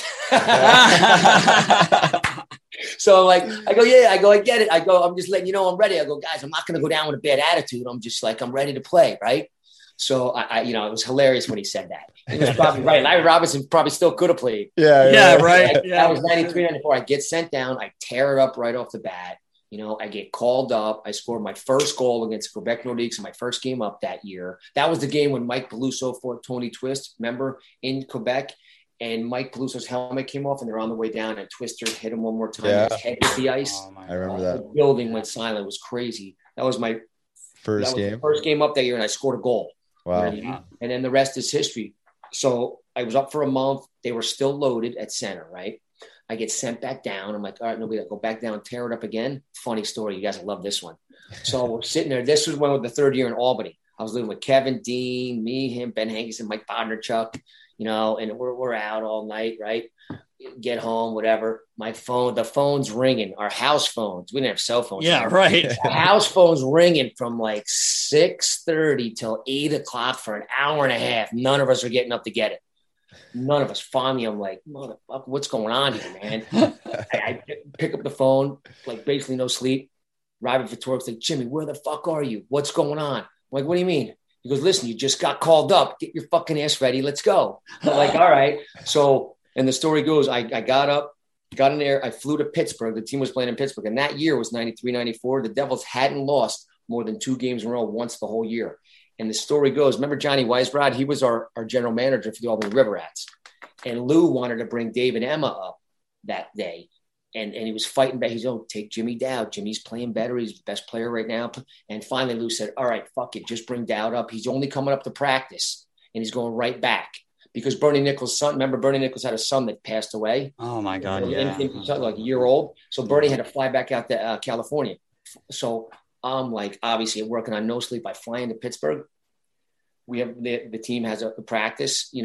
So I'm like, I go, yeah, I go, I get it. I go, I'm just letting you know I'm ready. I go, guys, I'm not going to go down with a bad attitude. I'm just like, I'm ready to play, right? So I, I, you know, it was hilarious when he said that. He was probably right. Larry Robinson probably still could have played. Yeah, yeah, yeah. right. I, yeah. That was ninety-three, ninety-four. I get sent down. I tear it up right off the bat. You know, I get called up. I scored my first goal against Quebec Nordiques in my first game up that year. That was the game when Mike Peluso fought Tony Twist, remember, in Quebec. And Mike Peluso's helmet came off, and they're on the way down, and Twister hit him one more time. Yeah. His head hit the ice. Oh, I remember uh, that. The building went silent. It was crazy. That was my First that was game. the first game up that year, and I scored a goal. Wow. And, and then the rest is history. So I was up for a month. They were still loaded at center, right? I get sent back down. I'm like, all right, nobody, I go back down, tear it up again. Funny story. You guys will love this one. So we're sitting there. This was when with the third year in Albany. I was living with Kevin Dean, me, him, Ben Hankinson, Mike Bodnerchuk, you know, and we're, we're out all night, right? Get home, whatever. My phone, the phone's ringing. Our house phones. We didn't have cell phones. Yeah, right. The house phone's ringing from like six thirty till eight o'clock for an hour and a half. None of us are getting up to get it. None of us. Finally, I'm like, motherfucker, what's going on here, man? I, I pick up the phone, like basically no sleep. Robin Ftork's like, Jimmy, where the fuck are you? What's going on? I'm like, what do you mean? He goes, listen, you just got called up. Get your fucking ass ready. Let's go. I'm like, all right. So, and the story goes, I, I got up, got in there. I flew to Pittsburgh. The team was playing in Pittsburgh. And that year was ninety-three, ninety-four. The Devils hadn't lost more than two games in a row once the whole year. And the story goes, remember Johnny Weisbrod? He was our, our general manager for the Albany River Rats. And Lou wanted to bring Dave and Emma up that day. And, and he was fighting back. He's, oh, take Jimmy Dowd. Jimmy's playing better. He's the best player right now. And finally, Lou said, all right, fuck it. Just bring Dowd up. He's only coming up to practice. And he's going right back. Because Bernie Nichols' son, remember Bernie Nichols had a son that passed away. Oh, my God, yeah. Like a year old. So Bernie had to fly back out to uh, California. So I'm like, obviously, working on no sleep. I fly into Pittsburgh. We have the, the team has a, a practice, you know.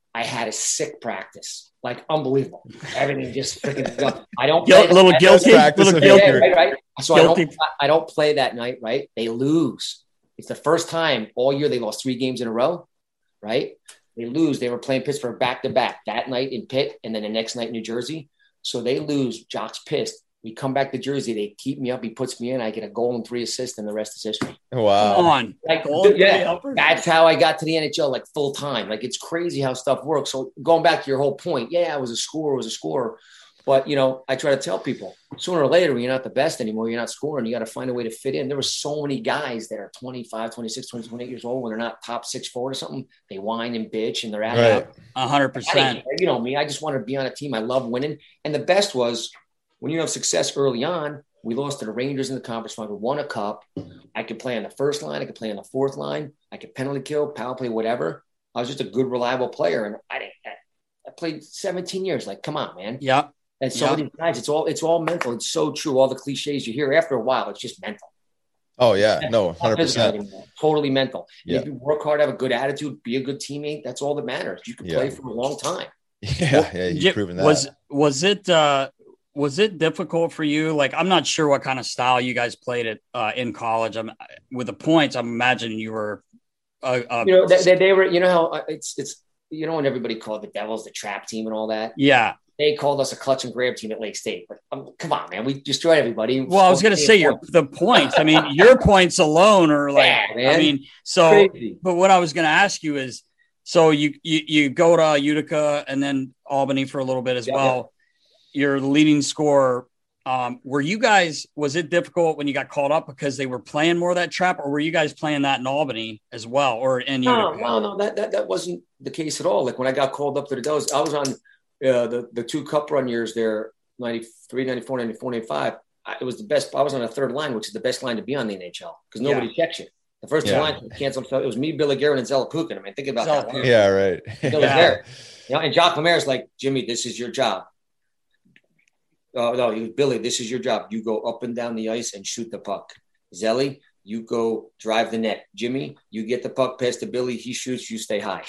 I had a sick practice, like unbelievable. Everything just freaking. I don't Guilt, play little guilty, little guilty, yeah, right, right. So guilty. I don't, I don't play that night, right? They lose. It's the first time all year they lost three games in a row, right? They lose. They were playing Pittsburgh back to back that night in Pitt, and then the next night in New Jersey. So they lose. Jock's pissed. We come back to Jersey. They keep me up. He puts me in. I get a goal and three assists, and the rest is history. Wow. Come on. Like, Goal yeah, and that's how I got to the N H L, like full time. Like, it's crazy how stuff works. So going back to your whole point, yeah, I was a scorer, was a scorer. But, you know, I try to tell people sooner or later, when you're not the best anymore, you're not scoring, you got to find a way to fit in. There were so many guys that are twenty-five, twenty-six, twenty, twenty-eight years old when they're not top six forward or something. They whine and bitch and they're at Right. A hundred percent. You know me, I just want to be on a team. I love winning. And the best was when you have success early on, we lost to the Rangers in the conference final, won a cup. I could play on the first line. I could play on the fourth line. I could penalty kill, power play, whatever. I was just a good, reliable player. And I didn't, I played seventeen years. Like, come on, man. Yeah. And so Yeah. many guys, it's all it's all mental. It's so true. All the cliches you hear after a while, it's just mental. Oh yeah, no, one Not hundred physical percent. anymore. Totally mental. And Yeah. if you work hard, have a good attitude, be a good teammate, that's all that matters. You can Yeah. play for a long time. Yeah, yeah, you've Yeah, proven that. Was was it uh was it difficult for you? Like, I'm not sure what kind of style you guys played it uh, in college. I'm with the points. I'm imagining you were, uh, uh, You know, they, they, they were. You know how uh, it's it's. You know when everybody called the Devils the trap team and all that. yeah. They called us a clutch and grab team at Lake State. But um, come on, man, we destroyed everybody. Well, I was going to say your the points. I mean, your points alone are like. Yeah, man. I mean, so. Crazy. But what I was going to ask you is, so you you you go to Utica and then Albany for a little bit as Yeah, well. You're the leading scorer. Um, were you guys? Was it difficult when you got called up because they were playing more of that trap, or were you guys playing that in Albany as well, or in No, Utica? no, no, that, that that wasn't the case at all. Like when I got called up to the Devils, I was on uh, the the two cup run years there, ninety-three, ninety-four, ninety-four, ninety-five. I, it was the best. I was on a third line, which is the best line to be on the N H L because nobody checks you. The first two Yeah. lines canceled. It was me, Billy Guerin, and Zella Pukin. I mean, think about Zella that. Pukin. Yeah, right. Billy Yeah. Guerin. You know, and Jacques Lemaire's like, Jimmy, this is your job. Oh, no, he was, Billy, this is your job. You go up and down the ice and shoot the puck. Zelly, you go drive the net. Jimmy, you get the puck past to Billy. He shoots, you stay high.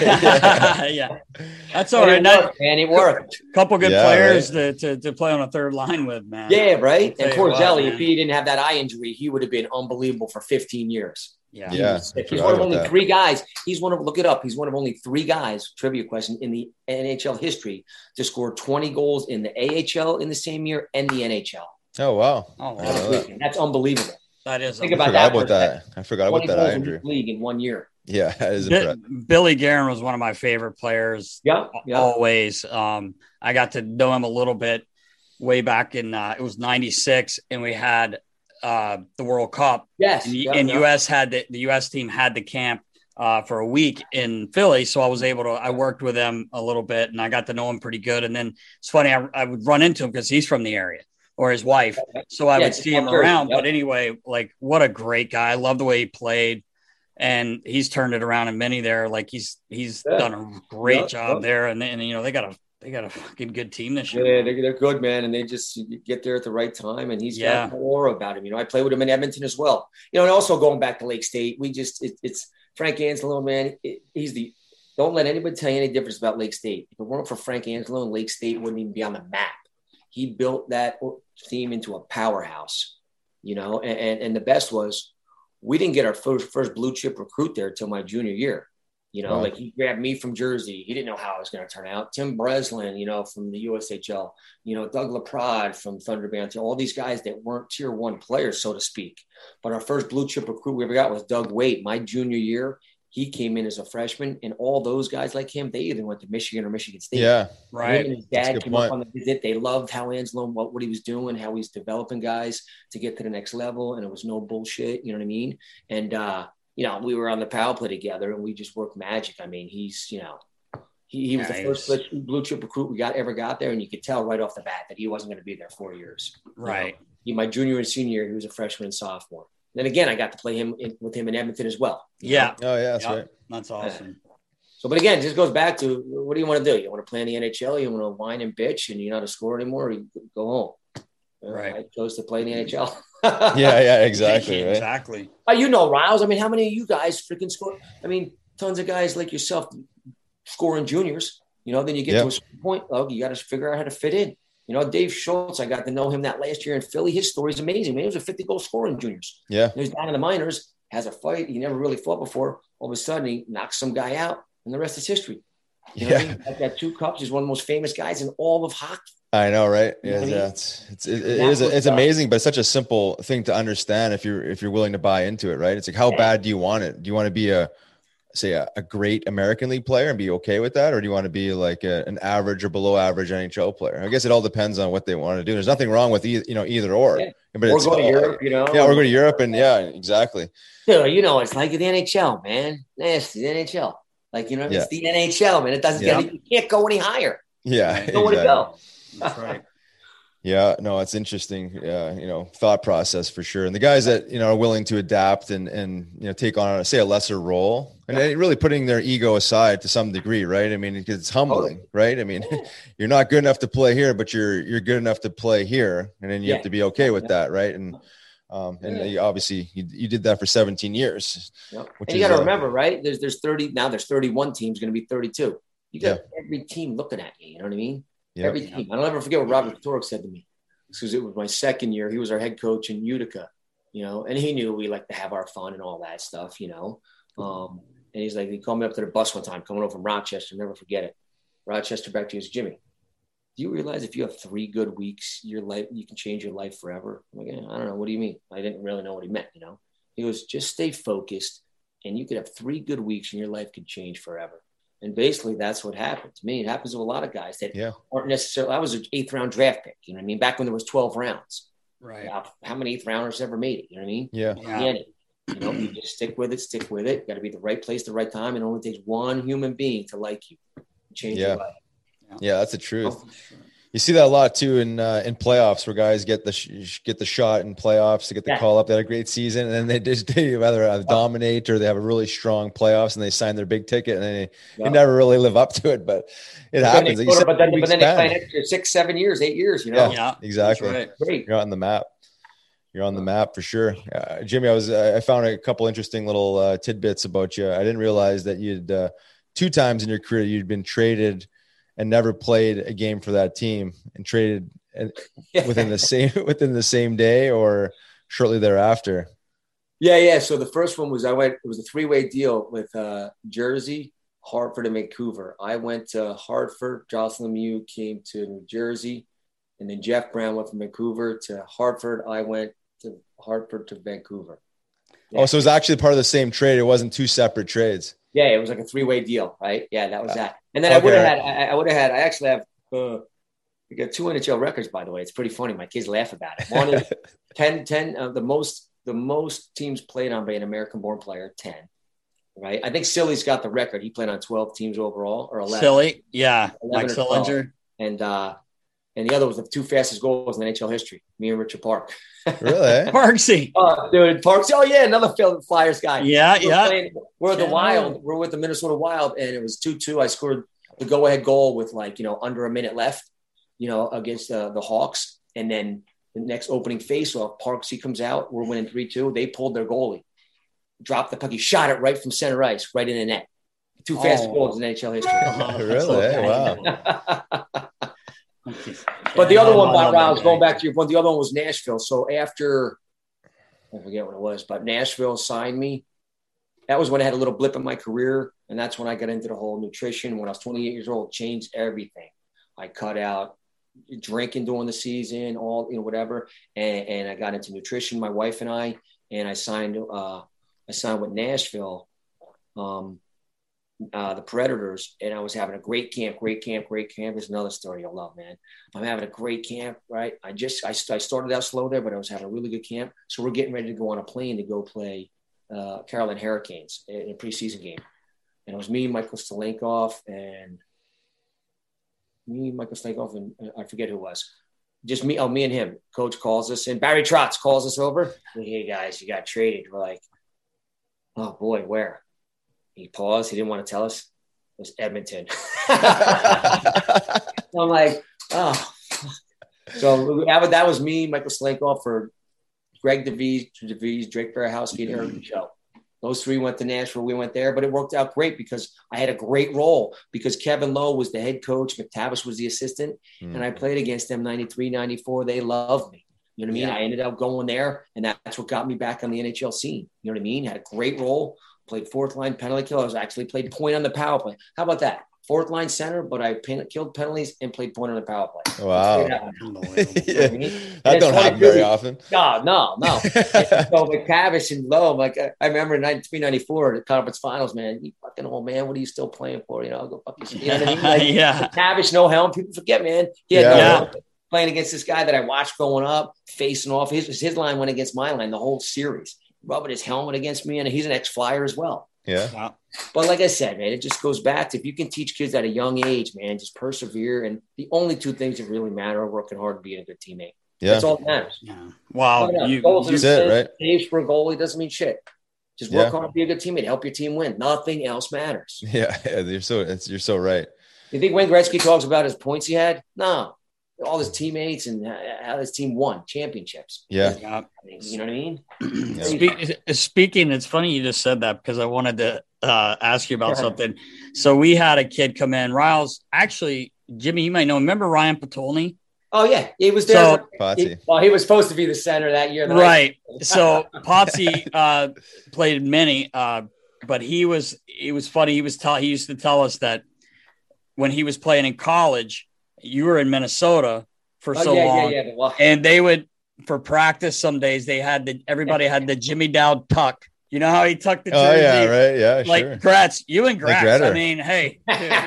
yeah, that's all And right. it worked, man. It worked. Couple good Yeah, players to, to to play on a third line with, man. Yeah, right? I'll And tell poor you what, Zelly, man. if he didn't have that eye injury, he would have been unbelievable for fifteen years. yeah, Yeah, He's, I he's forgot one of about only that. three guys. He's one of, look it up. He's one of only three guys, trivia question, in the N H L history to score twenty goals in the A H L in the same year and the N H L. Oh wow. Oh, I didn't know that. That's unbelievable. that is. Think I about forgot that about for a that. I forgot about twenty that goals eye in injury. the league in one year. Yeah, that is Bi- impressive. Billy Guerin was one of my favorite players. Yeah, yeah. Always. Um, I got to know him a little bit way back in uh, it was ninety-six, and we had uh, the World Cup. Yes. And, yeah, and yeah. U S had the, the U S team had the camp uh, for a week in Philly. So I was able to, I worked with him a little bit and I got to know him pretty good. And then it's funny, I, I would run into him because he's from the area or his wife. So I Yeah, would see him South Jersey, around. yep. But anyway, like what a great guy. I love the way he played. And he's turned it around in many there. Like he's, he's Yeah. done a great Yeah, job yeah. there. And then, you know, they got a, they got a fucking good team this year. Yeah, they're, they're good, man, and they just get there at the right time. And he's Yeah. got an aura about him. You know, I play with him in Edmonton as well. You know, and also going back to Lake State, we just it, it's Frank Angelo, man. It, he's the don't let anybody tell you any difference about Lake State. If it weren't for Frank Angelo, Lake State wouldn't even be on the map. He built that team into a powerhouse. You know, and and, and the best was we didn't get our first first blue chip recruit there until my junior year. You know, Wow. like he grabbed me from Jersey. He didn't know how it was going to turn out. Tim Breslin, you know, from the U S H L, you know, Doug LaPrade from Thunder Bay, all these guys that weren't tier one players, so to speak. But our first blue chip recruit we ever got was Doug Waite. My junior year, he came in as a freshman, and all those guys like him, they either went to Michigan or Michigan State. Yeah, Him Right. and his That's a dad good came point. up on the visit. They loved how Angelo, what, what he was doing, how he's developing guys to get to the next level. And it was no bullshit. You know what I mean? And, uh, you know, we were on the power play together and we just worked magic. I mean, he's, you know, he, he was Yeah, the first he's- blue chip recruit we got ever got there. And you could tell right off the bat that he wasn't going to be there four years. You know, Right. he, my junior and senior year, he was a freshman and sophomore. Then again, I got to play him in, with him in Edmonton as well. you Yeah. know? oh yeah, that's Yeah. right. That's awesome. So, but again, it just goes back to what do you want to do? You want to play in the N H L? You want to whine and bitch and you're not a scorer anymore? Or you go home. Uh, Right. I chose to play in the N H L. Yeah, yeah, exactly. Right. Exactly. Oh, you know, Riles. I mean, how many of you guys freaking score? I mean, tons of guys like yourself scoring juniors. You know, then you get yeah. to a certain point, oh, you got to figure out how to fit in. You know, Dave Schultz, I got to know him that last year in Philly. His story is amazing, man. He was a fifty goal scorer in juniors. Yeah. He was down in the minors, has a fight. He never really fought before. All of a sudden, he knocks some guy out, and the rest is history. You know yeah. what I mean? I've got two cups. He's one of the most famous guys in all of hockey. I know, right? You know Yeah, what I mean? yeah. It's it's it, it is a, it's amazing, but it's such a simple thing to understand if you're if you're willing to buy into it, right? It's like, how bad do you want it? Do you want to be a say a, a great American League player and be okay with that, or do you want to be like a, an average or below average N H L player? I guess it all depends on what they want to do. There's nothing wrong with either, you know, either or. Yeah. But or it's go to all, Europe, you know. Yeah, or go to Europe, and yeah, exactly. Yeah, you know, it's like the N H L, man. Nasty, the N H L. Like, you know, Yeah. it's the N H L, man. It doesn't Yeah. get any, you can't go any higher. Yeah, You know where to go. That's right. Yeah, no, it's interesting, uh, you know, thought process for sure. And the guys that, you know, are willing to adapt and, and, you know, take on, say, a lesser role and Yeah. really putting their ego aside to some degree, right? I mean, it's humbling, Totally. right? I mean, Yeah. you're not good enough to play here, but you're, you're good enough to play here. And then you Yeah. have to be okay with Yeah. that. Right. And, um, and Yeah. you, obviously you, you did that for seventeen years. Yep. Which And you is, got to uh, remember, right? There's there's thirty now. There's thirty-one teams, going to be thirty-two. You got every team looking at you. You know what I mean? Yep. Every team. I'll never forget what Robert Torek said to me, because it was my second year. He was our head coach in Utica, you know, and he knew we like to have our fun and all that stuff, you know. Um, and he's like, he called me up to the bus one time, coming over from Rochester. Never forget it. Rochester back to his Jimmy. Do you realize if you have three good weeks, your life, you can change your life forever? I'm like, yeah, I don't know. What do you mean? I didn't really know what he meant, you know. He goes, just stay focused, and you could have three good weeks, and your life could change forever. And basically, that's what happened to me. It happens to a lot of guys that Yeah. aren't necessarily. I was an eighth round draft pick. You know what I mean? Back when there was twelve rounds. Right. Uh, how many eighth rounders ever made it? You know what I mean? Yeah. Yeah. Get it. You know, you just stick with it. Stick with it. Got to be the right place, the right time. It only takes one human being to like you, change Yeah. your life. Yeah. That's the truth. Oh, You see that a lot too in uh, in playoffs where guys get the sh- get the shot in playoffs to get the Yeah. call up. They had a great season, and then they just they either uh, dominate or they have a really strong playoffs and they sign their big ticket, and they, Yeah. they never really live up to it. But it But then happens. they Like you go to- said, but then, we but then they play an expand. extra six, seven years, eight years. You know, Yeah. Yeah. Exactly. That's right. great. You're on the map. You're on the map for sure. Uh, Jimmy, I was uh, I found a couple interesting little uh, tidbits about you. I didn't realize that you'd uh, two times in your career you'd been traded and never played a game for that team, and traded and within the same within the same day or shortly thereafter. Yeah, yeah. So the first one was I went. It was a three-way deal with uh, Jersey, Hartford, and Vancouver. I went to Hartford. Jocelyn Mew came to New Jersey, and then Jeff Brown went from Vancouver to Hartford. I went to Hartford to Vancouver. Yeah. Oh, so it was actually part of the same trade. It wasn't two separate trades. Yeah, it was like a three-way deal, right? Yeah, that was that. And then Okay. I would have had. I, I would have had. I actually have. Uh, we got two N H L records, by the way. It's pretty funny. My kids laugh about it. One is ten, ten. Uh, the most, the most teams played on by an American-born player, ten. Right. I think Silly's got the record. He played on twelve teams overall, or eleven. Silly. Yeah. eleven Mike or twelve. Sillinger. And uh, and the other was the two fastest goals in N H L history. Me and Richard Park. Really? Parksy. Oh, dude, Parks. Oh yeah, another Phil Flyers guy. Yeah. We're Yeah. playing- We're the Yeah. Wild. We're with the Minnesota Wild, and it was two two. I scored the go-ahead goal with like, you know, under a minute left, you know, against uh, the Hawks. And then the next opening face-off, Parksy comes out. We're winning three two. They pulled their goalie, dropped the puck. He shot it right from center ice, right in the net. Two fastest Oh. goals in N H L history. Really? Okay. Wow. But the other one, Yeah, Bob I Rouse, love going that back to your point, the other one was Nashville. So after, I forget what it was, but Nashville signed me. That was when I had a little blip in my career. And that's when I got into the whole nutrition. When I was twenty-eight years old, changed everything. I cut out drinking during the season, all, you know, whatever. And, and I got into nutrition, my wife and I, and I signed, uh, I signed with Nashville, um, uh, the Predators, and I was having a great camp, great camp, great camp. There's another story you'll love, man. I'm having a great camp, right? I just, I, I started out slow there, but I was having a really good camp. So we're getting ready to go on a plane to go play uh, Carolina Hurricanes in a preseason game. And it was me, Michael Stalenkov, and me, Michael Stalenkov, and I forget who it was. Just me, oh, me and him. Coach calls us in. Barry Trotz calls us over. Hey, guys, you got traded. We're like, oh, boy, where? He paused. He didn't want to tell us. It was Edmonton. I'm like, oh. So that was me, Michael Stalenkov, for Greg DeVries, DeVries, Drake Barahowski, and Eric Michelle. Those three went to Nashville. We went there, but it worked out great because I had a great role because Kevin Lowe was the head coach. McTavish was the assistant. Mm. And I played against them ninety-three, ninety-four. They loved me. You know what I mean? Yeah. I ended up going there, and that's what got me back on the N H L scene. You know what I mean? Had a great role, played fourth line penalty kill. I was actually played point on the power play. How about that? Fourth line center, but I pen- killed penalties and played point on the power play. Wow. That, yeah. I mean? That don't happen very often. No, no, no. So McTavish and Lowe, like I, I remember in ninety-three, ninety-four, the conference finals, man, you fucking old man, what are you still playing for? You know, go fuck yourself. You know what I mean? Like, yeah. McTavish, no helm. People forget, man. He had yeah. no yeah. helm. Playing against this guy that I watched growing up, facing off. His, his line went against my line the whole series. Rubbing his helmet against me, and he's an ex-Flyer as well. Yeah. Wow. But like I said, man, it just goes back to if you can teach kids at a young age, man, just persevere. And the only two things that really matter are working hard and being a good teammate. Yeah. That's all that matters. Yeah. Wow. You, Goals you said it, right? Saves for a goalie doesn't mean shit. Just work yeah. hard, be a good teammate, help your team win. Nothing else matters. Yeah, yeah you're so it's, you're so right. You think Wayne Gretzky talks about his points he had? No. All his teammates and how his team won championships. Yeah. You know what I mean? Yeah. Speak, speaking, it's funny you just said that because I wanted to uh, ask you about something. So we had a kid come in. Riles, actually, Jimmy, you might know. Remember Ryan Patolny? Oh, yeah. He was there. So, he, well, he was supposed to be the center that year. That right. So Potsy uh, played many, uh, but he was, it was funny. He was tell, he used to tell us that when he was playing in college, you were in Minnesota for oh, so yeah, long, yeah, yeah. Well, and they would for practice. Some days they had the everybody had the Jimmy Dowd tuck. You know how he tucked the jersey? Oh yeah, right, yeah, like sure. Gratz, you and Gratz. Like I mean, hey.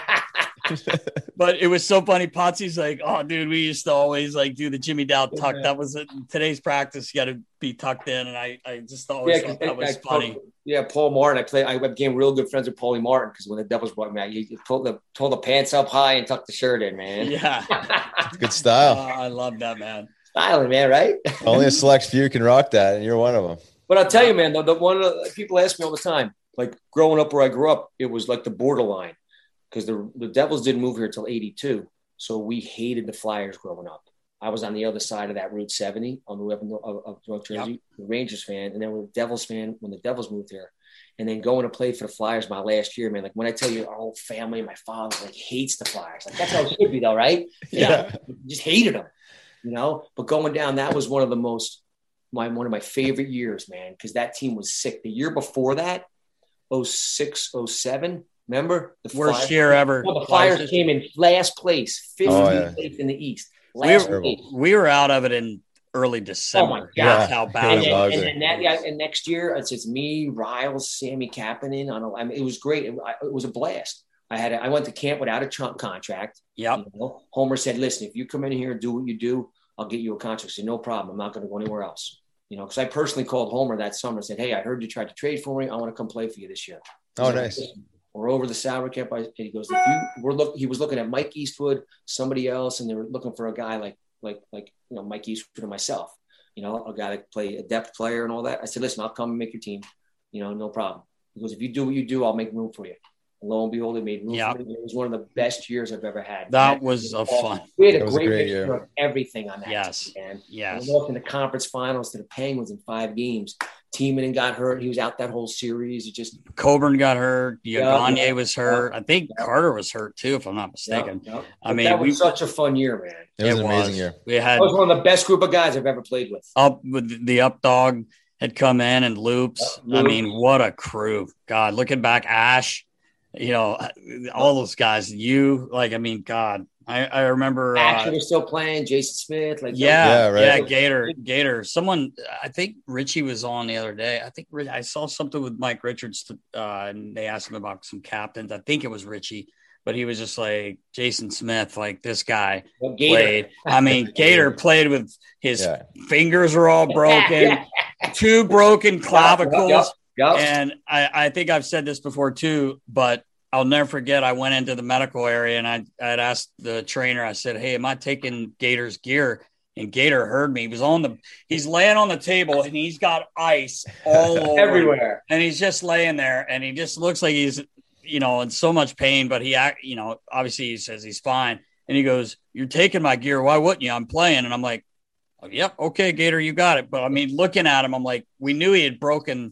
But it was so funny. Potsy's like, oh, dude, we used to always like do the Jimmy Dowd tuck. That was it. Today's practice. You got to be tucked in, and I, I just always yeah, thought that was I, funny. I, yeah, Paul Martin. I played. I became real good friends with Paulie Martin because when the Devils brought me out, he pulled the pulled the pants up high and tucked the shirt in, man. Yeah, good style. Oh, I love that, man. Styling, man, right? Only a select few can rock that, and you're one of them. But I'll tell you, man, the, the one of the, people ask me all the time, like growing up where I grew up, it was like the borderline because the the Devils didn't move here till eighty-two, so we hated the Flyers growing up. I was on the other side of that Route seventy on the way up of, of North Jersey, yep. The Rangers fan, and then with the Devils fan when the Devils moved here, and then going to play for the Flyers my last year, man. Like when I tell you, our whole family, my father, like hates the Flyers. Like that's how it should be, though, right? Yeah, yeah. Just hated them, you know. But going down, that was one of the most my one of my favorite years, man, because that team was sick. The year before that, oh six, oh seven. Remember the worst Flyers, year ever. Well, the Flyers Flyers came in last place, fifteenth oh, yeah. place in the East. We were, we were out of it in early December. Oh my God. That's how bad and, it then, was. And, then that, yeah, and next year, it's just me, Riles, Sammy Kapanen. On a, I mean, it was great. It, it was a blast. I had. A, I went to camp without a chunk contract. Yep. You know? Homer said, "Listen, if you come in here and do what you do, I'll get you a contract." I said, "No problem. I'm not going to go anywhere else." You know, because I personally called Homer that summer and said, "Hey, I heard you tried to trade for me. I want to come play for you this year." Oh, nice. Like, we're over the salary cap. I, he goes, if you we're look. He was looking at Mike Eastwood, somebody else, and they were looking for a guy like like like you know Mike Eastwood and myself. You know, a guy that play a depth player and all that. I said, listen, I'll come and make your team. You know, no problem. He goes, if you do what you do, I'll make room for you. And lo and behold, he made room yep. for me. It was one of the best years I've ever had. That was a fun. We had a great, great, great mixture year. of everything on that yes. team, man. Yes. We walked in the conference finals to the Penguins in five games. Tiemann got hurt. He was out that whole series. It just Coburn got hurt. Yeah, Gagne yeah, was hurt. yeah, I think yeah. Carter was hurt too, if I'm not mistaken. Yeah, yeah. I mean, that was we, such a fun year, man. It was it an amazing was. year. We had That was one of the best group of guys I've ever played with. up with the up dog had come in and Loops. Yeah, I Loops. mean, what a crew. God, looking back, Ash, you know, all those guys, you like, I mean, God, I, I remember. Action Uh, was still playing, Jason Smith. Like yeah, Yeah, right. yeah, Gator, Gator. Someone, I think Richie was on the other day. I think I saw something with Mike Richards, uh, and they asked him about some captains. I think it was Richie, but he was just like Jason Smith, like this guy Well, Gator. played. I mean, Gator played with his Yeah. fingers are all broken, two broken clavicles. Yep, yep, yep. And I, I think I've said this before too, but I'll never forget. I went into the medical area and I I'd asked the trainer, I said, hey, am I taking Gator's gear? And Gator heard me. He was on the, he's laying on the table and he's got ice all over Everywhere. And he's just laying there and he just looks like he's, you know, in so much pain, but he act, you know, obviously he says he's fine. And he goes, you're taking my gear. Why wouldn't you? I'm playing. And I'm like, oh, yep. Okay, Gator, you got it. But I mean, looking at him, I'm like, we knew he had broken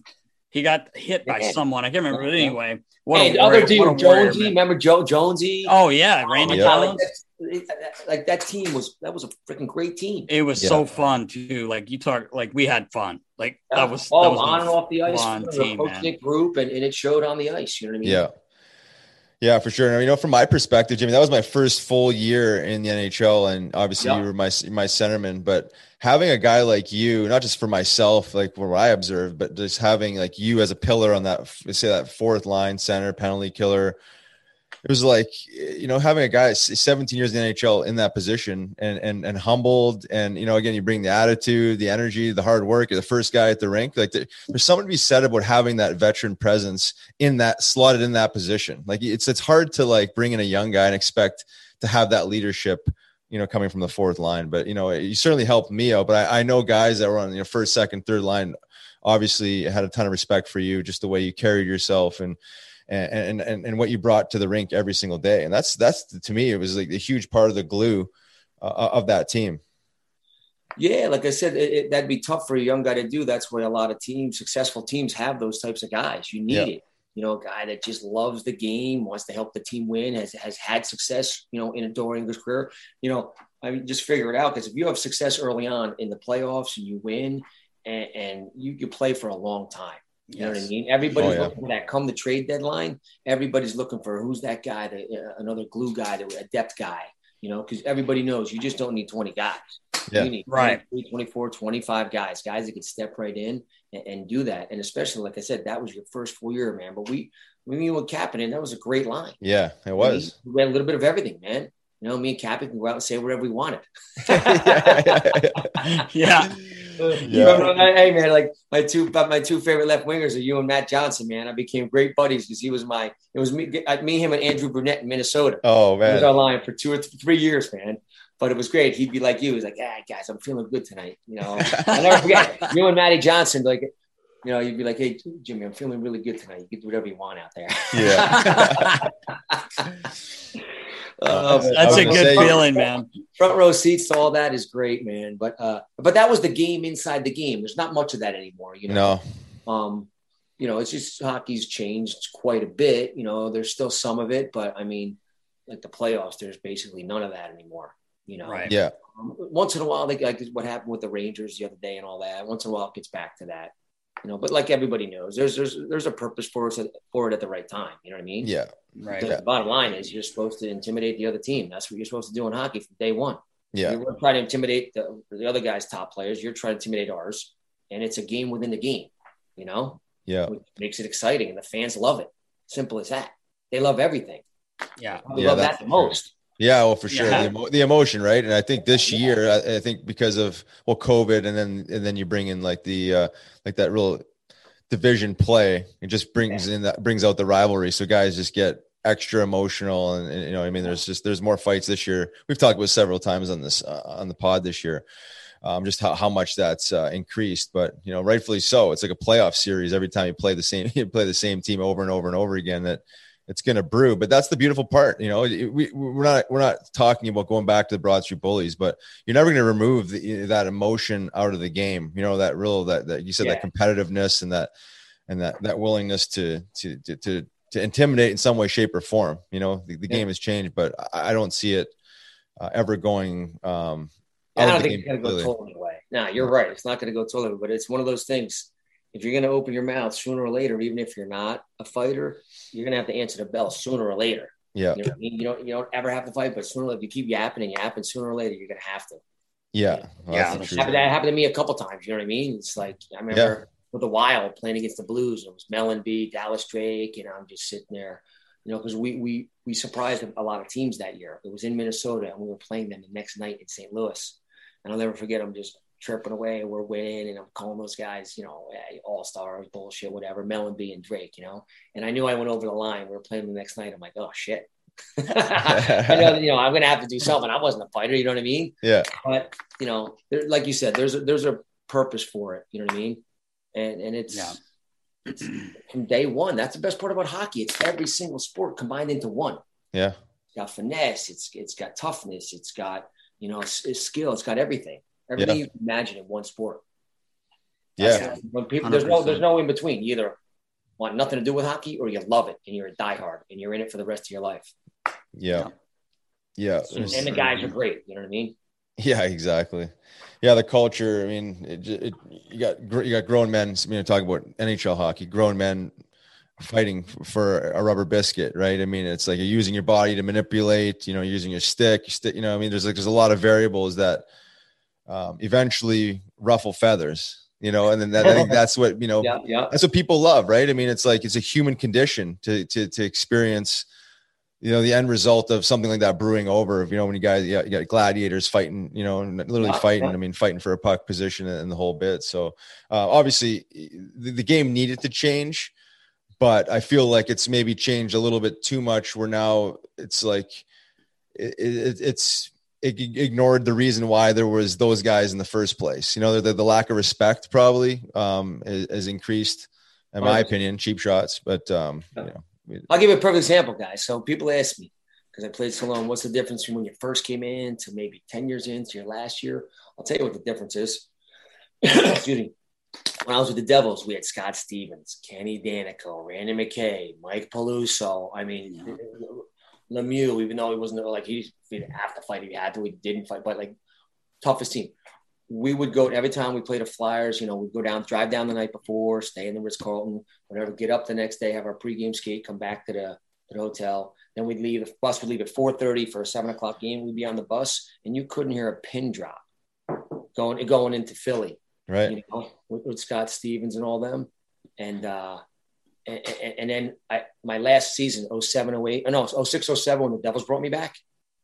He got hit by Yeah. someone. I can't remember. But anyway, what Hey, the a other warrior- team, what a warrior, Jonesy. man. Remember Joe Jonesy? Oh yeah, Randy Yeah. Jones. Like, that, like that team was that was a freaking great team. It was Yeah. so fun too. Like you talk, like we had fun. Like that was oh, that was on a and off the ice, fun a team, close-knit man. group, and, and it showed on the ice. You know what I mean? Yeah. Yeah, for sure. And, you know, from my perspective, Jimmy, that was my first full year in the N H L. And obviously Yeah. you were my, my centerman, but having a guy like you, not just for myself, like where I observed, but just having like you as a pillar on that, say that fourth line center, penalty killer, it was like, you know, having a guy seventeen years in the N H L in that position and, and, and humbled. And, you know, again, you bring the attitude, the energy, the hard work. You're the first guy at the rink. Like there, there's something to be said about having that veteran presence in that slotted in that position. Like it's, it's hard to like bring in a young guy and expect to have that leadership, you know, coming from the fourth line. But, you know, you certainly helped me out, but I, I know guys that were on, you know, first, second, third line, obviously had a ton of respect for you, just the way you carried yourself and, And, and and what you brought to the rink every single day. And that's, that's to me, it was like a huge part of the glue uh, of that team. Yeah. Like I said, it, it, that'd be tough for a young guy to do. That's why a lot of teams, successful teams have those types of guys. You need Yeah. it. You know, a guy that just loves the game, wants to help the team win, has, has had success, you know, in a during his career. You know, I mean, just figure it out. Because if you have success early on in the playoffs and you win and, and you, you play for a long time. You know what I mean? Everybody's Oh, yeah. looking for that come the trade deadline. Everybody's looking for who's that guy, that uh, another glue guy, that a depth guy, you know, because everybody knows you just don't need twenty guys. Yeah. You need Right. twenty-three, twenty-four, twenty-five guys, guys that can step right in and, and do that. And especially, like I said, that was your first full year, man. But we, we mean with Kapanen, that was a great line. Yeah, it was. We, we had a little bit of everything, man. You know, me and Kapanen can go out and say whatever we wanted. Yeah. Yeah. Hey man, like my two, my two favorite left wingers are you and Matt Johnson, man. I became great buddies because he was my, it was me, me, him, and Andrew Brunette in Minnesota. Oh He was man. our line for two or th- three years, man. But it was great. He'd be like you. He's like, ah, guys, I'm feeling good tonight. You know, I'll never forget you and Matty Johnson. Like, you know, you'd be like, hey, Jimmy, I'm feeling really good tonight. You can do whatever you want out there. Yeah. Uh, That's a gonna good say- feeling, man. front row seats to all that is great, man. But uh, but that was the game inside the game. There's not much of that anymore, you know. No. Um, you know, it's just hockey's changed quite a bit. You know, there's still some of it, but I mean, like the playoffs, there's basically none of that anymore. You know, Right. Yeah. Um, once in a while, like, like what happened with the Rangers the other day and all that. Once in a while, it gets back to that. You know, but like everybody knows, there's there's there's a purpose for it for it at the right time. You know what I mean? Yeah. Right. The Yeah. bottom line is you're supposed to intimidate the other team. That's what you're supposed to do in hockey from day one. Yeah. You're trying to intimidate the, the other guy's top players. You're trying to intimidate ours. And it's a game within the game, you know, Yeah. which makes it exciting. And the fans love it. Simple as that. They love everything. Yeah. They Yeah, love that's that the for sure. most. Yeah, well, for sure, Yeah. the, emo- the emotion, right? And I think this year, I, I think because of well, COVID, and then and then you bring in like the uh, like that real division play, it just brings in that brings out the rivalry. So guys just get extra emotional, and, and you know, I mean, there's just there's more fights this year. We've talked about several times on this uh, on the pod this year, um, just how how much that's uh, increased. But you know, rightfully so. It's like a playoff series every time you play the same you play the same team over and over and over again. That it's going to brew, but that's the beautiful part. You know, we, we're not, we're not talking about going back to the Broad Street Bullies, but you're never going to remove the, that emotion out of the game. You know, that real, that, that you said, Yeah. that competitiveness and that, and that, that willingness to, to, to, to, to intimidate in some way, shape or form. You know, the, the Yeah. game has changed, but I, I don't see it uh, ever going, um, I out don't of the think it's game going to go completely. totally away. No, you're right. It's not going to go totally away, but it's one of those things. If you're going to open your mouth sooner or later, even if you're not a fighter, you're going to have to answer the bell sooner or later. Yeah. You know what I mean? You don't, you don't ever have to fight, but sooner, if you keep yapping and yapping, sooner or later, you're going to have to. Yeah. Well, Yeah. that's the That truth. happened, that happened to me a couple times. You know what I mean? It's like, I remember with the Wild playing against the Blues, it was Mellenby, Dallas Drake, and I'm just sitting there, you know, because we, we, we surprised a lot of teams that year. It was in Minnesota, and we were playing them the next night in Saint Louis. And I'll never forget, I'm just chirping away, and we're winning, and I'm calling those guys, you know, hey, all-stars, bullshit, whatever, Mellenby and Drake, you know. And I knew I went over the line. We were playing them the next night. I'm like, oh, shit. I know, you know, I'm going to have to do something. I wasn't a fighter, you know what I mean? Yeah. But, you know, there, like you said, there's a, there's a purpose for it, you know what I mean? And and it's, Yeah. it's from day one. That's the best part about hockey. It's every single sport combined into one. Yeah. It's got finesse. It's It's got toughness. It's got, you know, it's, it's skill. It's got everything. Everything Yeah. you can imagine in one sport. Yeah. When people, there's no, there's no in between. You either want nothing to do with hockey or you love it and you're a diehard and you're in it for the rest of your life. Yeah. Yeah. And the guys are great. You know what I mean? Yeah, exactly. Yeah. The culture, I mean, it, it, you got, you got grown men, you know, talking about N H L hockey, grown men fighting for a rubber biscuit, right? I mean, it's like you're using your body to manipulate, you know, using your stick, you, stick, you know, I mean, there's like, there's a lot of variables that um, eventually ruffle feathers, you know, and then that, I think that's what, you know, yeah, yeah. that's what people love, right? I mean, it's like, it's a human condition to, to, to experience, you know, the end result of something like that brewing over, you know, when you guys, you got, you got gladiators fighting, you know, literally yeah, fighting, yeah. I mean, fighting for a puck position and the whole bit. So uh, obviously the, the game needed to change, but I feel like it's maybe changed a little bit too much where now it's like, it, it, it's, it ignored the reason why there was those guys in the first place. You know, the, the lack of respect probably um, has, has increased, in my opinion, cheap shots. But um, you know, we, I'll give you a perfect example, guys. So people ask me, because I played so long, what's the difference from when you first came in to maybe ten years into your last year? I'll tell you what the difference is. Excuse me. When I was with the Devils, we had Scott Stevens, Kenny Danico, Randy McKay, Mike Peluso. I mean, yeah. Lemieux, even though he wasn't like he didn't have to fight, he had to, he didn't fight, but like toughest team. We would go every time we played the Flyers, you know, we'd go down, drive down the night before, stay in the Ritz-Carlton, whatever, get up the next day, have our pregame skate, come back to the, to the hotel. Then we'd leave, the bus would leave at four thirty for a seven o'clock game. We'd be on the bus and you couldn't hear a pin drop going, going into Philly. Right. You know, with, with Scott Stevens and all them. And, uh, and, and, and then I, my last season, oh seven, oh eight, no, oh six, oh seven, when the Devils brought me back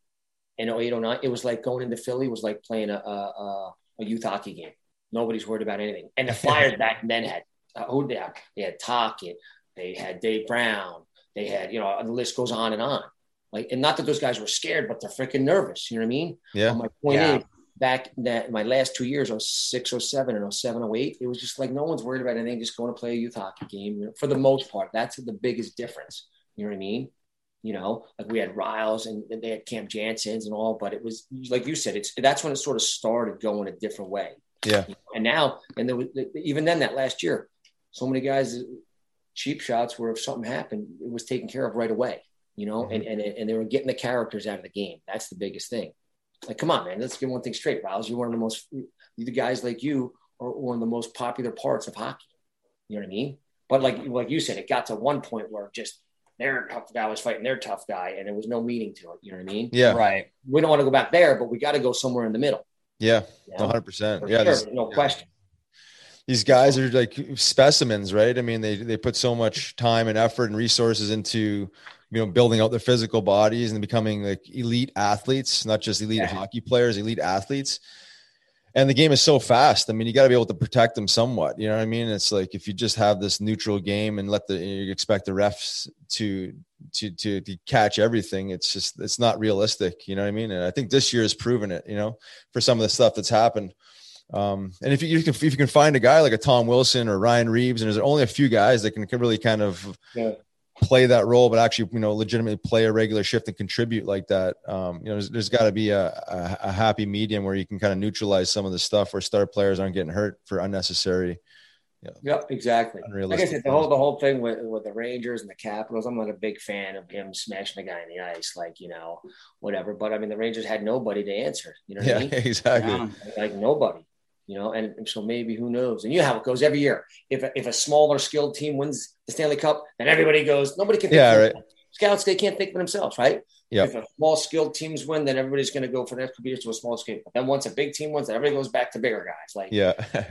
in oh eight, oh nine, it was like going into Philly was like playing a, a, a youth hockey game. Nobody's worried about anything. And the Flyers back then had, uh, who they had? They had Tocchet, they had Dave Brown, they had, you know, the list goes on and on. Like, and not that those guys were scared, but they're freaking nervous. You know what I mean? Yeah. But my point yeah. is, back in that my last two years, oh six, oh seven, and oh seven, oh eight, it was just like no one's worried about anything, just going to play a youth hockey game. You know, for the most part, that's the biggest difference. You know what I mean? You know, like we had Riles and they had Cam Janssens and all, but it was like you said, it's that's when it sort of started going a different way. Yeah. And now, and there was even then that last year, so many guys, cheap shots where if something happened, it was taken care of right away. You know, mm-hmm. and and and they were getting the characters out of the game. That's the biggest thing. Like, come on, man, let's get one thing straight, Riles. You're one of the most, the guys like you are one of the most popular parts of hockey. You know what I mean? But like, like you said, it got to one point where just their tough guy was fighting their tough guy and there was no meaning to it. You know what I mean? Yeah. Right. We don't want to go back there, but we got to go somewhere in the middle. Yeah. You know? one hundred percent. For Yeah. sure, no yeah. question. These guys are like specimens, right? I mean, they, they put so much time and effort and resources into, you know, building out their physical bodies and becoming like elite athletes, not just elite yeah. hockey players, elite athletes. And the game is so fast. I mean, you got to be able to protect them somewhat. You know what I mean? It's like, if you just have this neutral game and let the, you expect the refs to, to, to, to catch everything. It's just, it's not realistic. You know what I mean? And I think this year has proven it, you know, for some of the stuff that's happened. Um, and if you, you can, if you can find a guy like a Tom Wilson or Ryan Reeves, and there's only a few guys that can, can really kind of yeah. play that role, but actually, you know, legitimately play a regular shift and contribute like that. Um, you know, there's, there's got to be a, a, a happy medium where you can kind of neutralize some of the stuff where star players aren't getting hurt for unnecessary. You know, yep, exactly. Like I said, the whole the whole thing with, with the Rangers and the Capitals, I'm not a big fan of him smashing the guy in the ice, like, you know, whatever. But I mean, the Rangers had nobody to answer. You know what yeah, I mean? Exactly. Yeah, like nobody. You know, and, and so maybe who knows? And you know how it goes every year. If a, if a smaller skilled team wins the Stanley Cup, then everybody goes. Nobody can. Think yeah, for right. Themselves. Scouts, they can't think for themselves, right? Yeah. If a small skilled teams win, then everybody's going to go for the next couple years to a small scale. But then once a big team wins, then everybody goes back to bigger guys. Like, yeah,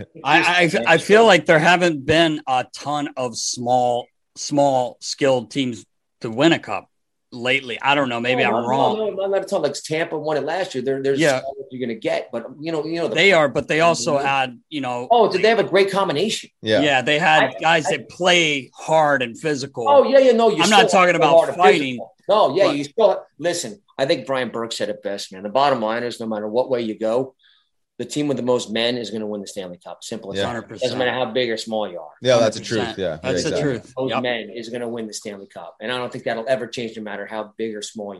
I I, I feel like there haven't been a ton of small small skilled teams to win a cup lately. I don't know. Maybe no, I'm no, wrong. No, no, I'm not talking like Tampa won it last year. There, there's yeah. what you're going to get, but you know, you know, the they are, but they also had, you know, oh, did they have a great combination? Yeah, yeah, they had I, guys I, that play hard and physical. Oh yeah, yeah, no, you I'm not talking about fighting. No, yeah, but, you still listen. I think Brian Burke said it best, man. The bottom line is, no matter what way you go, the team with the most men is going to win the Stanley Cup. Simple as yeah. that. one hundred percent. Doesn't matter how big or small you are. Yeah, that's the truth. Yeah, that's yeah, exactly. the truth. Those yep. men is going to win the Stanley Cup, and I don't think that'll ever change, no matter how big or small you are.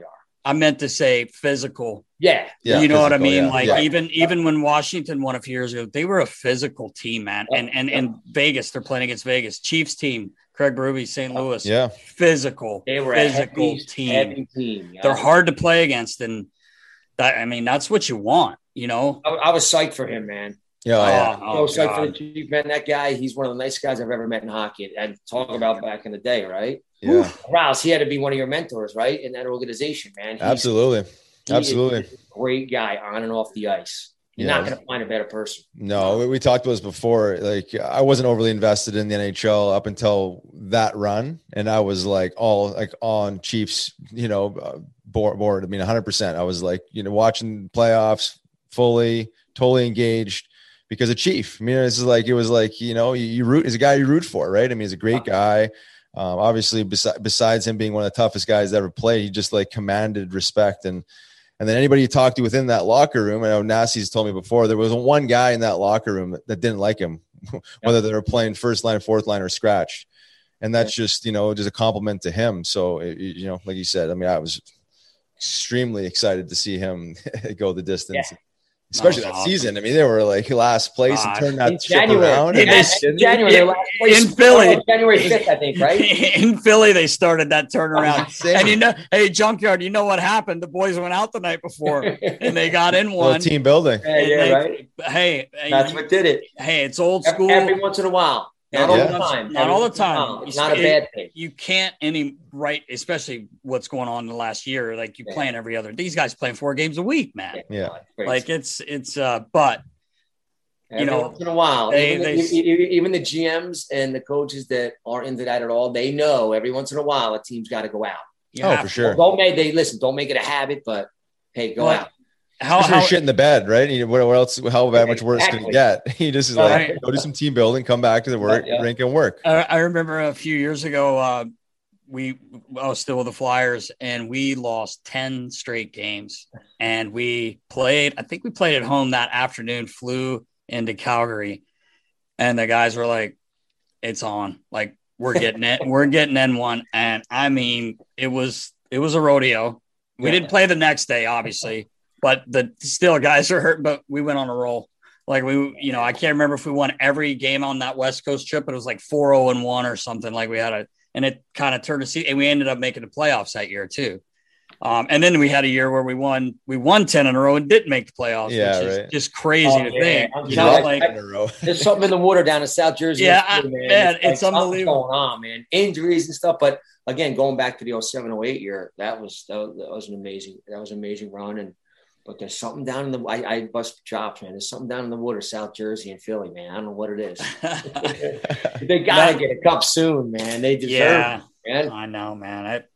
I meant to say physical. Yeah. Yeah, you know what I physical, mean? yeah. Like Yeah. even even when Washington won a few years ago, they were a physical team, man. And and and Vegas, they're playing against Vegas. Chiefs team, Craig Berube, Saint Louis. Yeah. Physical. They were physical a heavy, team. heavy team. Yeah. They're hard to play against, and that I mean that's what you want, you know. I, I was psyched for him, man. Yeah, oh, yeah. Oh, so psyched God. for the Chief, man. That guy, he's one of the nicest guys I've ever met in hockey. And talk about back in the day, right? Yeah. Rouse, he had to be one of your mentors, right? In that organization, man. He's, Absolutely. he Absolutely. is a great guy on and off the ice. You're Yeah. not going to find a better person. No, we, we talked about this before. Like, I wasn't overly invested in the N H L up until that run, and I was like all like on Chiefs, you know, uh, board. board. I mean, one hundred percent. I was like, you know, watching playoffs fully, totally engaged because of Chief. I mean, this is like it was like you know, you, you root. He's a guy you root for, right? I mean, he's a great guy. Um, obviously, besi- besides him being one of the toughest guys that ever played, he just like commanded respect and. And then anybody you talk to within that locker room, I know Nasty's told me before, there was one guy in that locker room that, that didn't like him, whether they were playing first line, fourth line, or scratch. And that's just, you know, just a compliment to him. So, it, you know, like you said, I mean, I was extremely excited to see him go the distance. Yeah. Especially That that was awesome. season. I mean, they were like last place and God. turned that In ship January. around. Yeah, and they- they didn't. January, they in- were last place. in Philly. Oh, January fifth, I think, right? In Philly, they started that turnaround. Insane. And you know, hey, Junkyard, you know what happened? The boys went out the night before and they got in Well, one. team building. Yeah, And yeah, they- right. Hey, That's you- what did it. hey, it's old Every, school. every once in a while. Not all Yeah. the time. Not Every all the once in a time. while. It's not a It- bad thing. You can't any right, especially what's going on in the last year. Like you Yeah. playing every other. These guys playing four games a week, man. Yeah. Great. Like it's it's. uh But Every you know, once in a while, they- even, they- the, e- e- even the G Ms and the coaches that aren't into that at all, they know every once in a while a team's got to go out. you Oh, have for to- sure. Don't make they listen. Don't make it a habit, but hey, go But out. How, Especially how shit in the bed, right? You know, what, what else? How bad much worse can it get? He just is like, Right. go do some team building, come back to the work, Yeah. rink and work. I, I remember a few years ago, uh, we I was still with the Flyers, and we lost ten straight games. And we played. I think we played at home that afternoon. Flew into Calgary, and the guys were like, "It's on! Like we're getting it. We're getting N one." And I mean, it was it was a rodeo. We Yeah. didn't play the next day, obviously, but the still guys are hurt. But we went on a roll. Like we, you know, I can't remember if we won every game on that West Coast trip, but it was like four oh and one or something. Like we had a, and it kind of turned a seat, and we ended up making the playoffs that year too. Um, and then we had a year where we won, we won ten in a row and didn't make the playoffs, Yeah, which is right. just crazy Oh, to yeah. think. I'm You telling know, you, like In a row. There's something in the water down in South Jersey. Yeah, too, I- man. man, like it's something's unbelievable. going on, man. Injuries and stuff. But again, going back to the oh seven oh eight year, that was that was, that was an amazing that was an amazing run. And but there's something down in the I, I bust chops, man. There's something down in the water, South Jersey and Philly, man. I don't know what it is. They gotta get a cup soon, man. They deserve yeah, it, man. I know, man. I,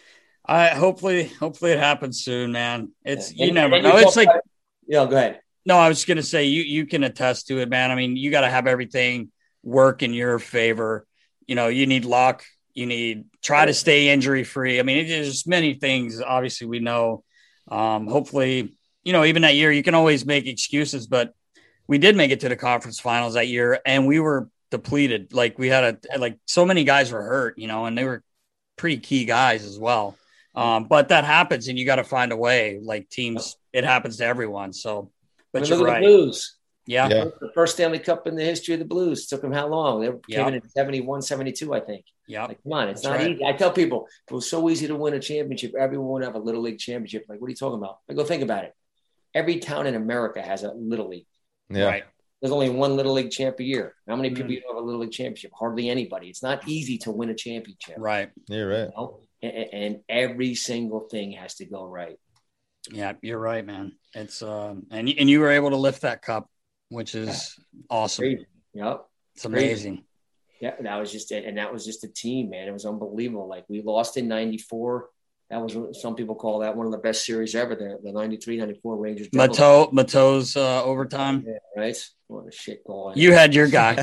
I hopefully, hopefully it happens soon, man. It's you And- never and know. you It's talk like about- yeah, go ahead. no, I was just gonna say you you can attest to it, man. I mean, you got to have everything work in your favor. You know, you need luck. You need try to stay injury free. I mean, there's many things. Obviously, we know. Um, hopefully, you know, even that year, you can always make excuses, but we did make it to the conference finals that year, and we were depleted. Like we had a like so many guys were hurt, you know, and they were pretty key guys as well. Um, but that happens, and you got to find a way. Like teams, it happens to everyone. So, but I mean, you're look at right. the Blues. Yeah. Yeah. The first Stanley Cup in the history of the Blues took them how long? They Yeah. came in at seventy-one, seventy-two, I think. Yeah. Like, come on, it's That's not right. easy. I tell people if it was so easy to win a championship, everyone would have a little league championship. Like, what are you talking about? Like, go think about it. Every town in America has a little league. Yeah. Right. There's only one little league champ a year. How many people Mm. you know have a little league championship? Hardly anybody. It's not easy to win a championship. Right. You're right. You know? and, and every single thing has to go right. Yeah, you're right, man. It's um, and and you were able to lift that cup, which is awesome. Crazy. Yep. It's amazing. Yeah, that was just it. And that was just a team, man. It was unbelievable. Like we lost in ninety-four. That was what some people call that one of the best series ever. The, the ninety-three ninety-four Rangers. Devils. Mateau, Mateau's uh, overtime. Yeah, right? What a shit goal. You had your guy.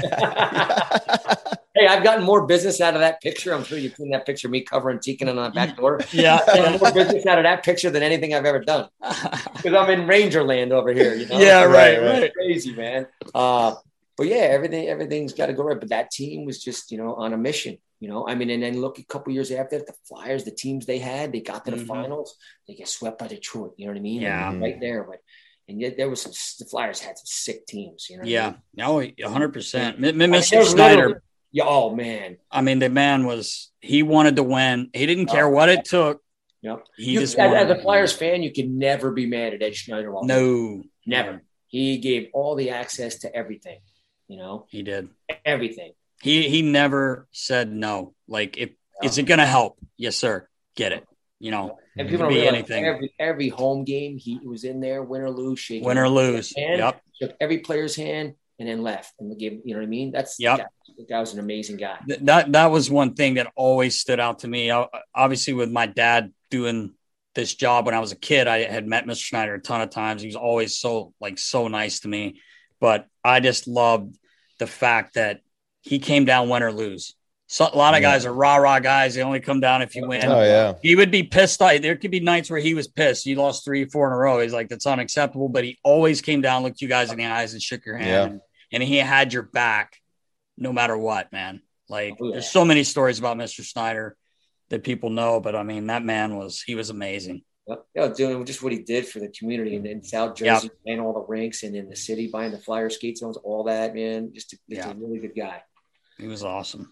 Hey, I've gotten more business out of that picture. I'm sure you've seen that picture of me covering Tikin on the back door. Yeah. I've gotten more business out of that picture than anything I've ever done. Because I'm in Ranger land over here, you know? Yeah, right, It's right. crazy, man. Uh, but yeah, everything everything's got to go right. But that team was just, you know, on a mission. You know, I mean, and then look a couple years after that, the Flyers, the teams they had, they got to the Mhm. finals, they get swept by Detroit. You know what I mean? Yeah. Like, right there. But and yet there was some the Flyers had some sick teams. You know? What Yeah. I mean? No, one hundred percent. I mean, Mister they're Snyder. literally- Yeah. Oh man. I mean, the man was. He wanted to win. He didn't care what it took. Yep. He You, just as, wanted as a to Flyers win. fan, you can never be mad at Ed Schneider. while- No, Never. He gave all the access to everything. You know, he did. everything. He he never said no. Like, if Yeah. is it going to help? Yes, sir. Get it. You know, And It people could don't be realize anything. every every home game he was in there, win or lose, shaking win or lose. hand, Yep. shook every player's hand, and then left and gave. You know what I mean? That's Yep. that, that guy was an amazing guy. Th- That that was one thing that always stood out to me. I, obviously, with my dad doing this job when I was a kid, I had met Mister Schneider a ton of times. He was always so like so nice to me. But I just loved the fact that he came down win or lose. So a lot of Yeah. guys are rah rah guys. They only come down if you win. Oh yeah. He would be pissed off. There could be nights where he was pissed. He lost three, four in a row. He's like, that's unacceptable. But he always came down, looked you guys in the eyes, and shook your hand. Yeah. And, and he had your back no matter what, man. Like, Oh, yeah. there's so many stories about Mister Snyder that people know. But, I mean, that man was – he was amazing. Yep. Yeah, doing just what he did for the community in, in South Jersey, and all the rinks and in the city, buying the Flyer skate zones, all that, man. Just, a, just Yeah. a really good guy. He was awesome.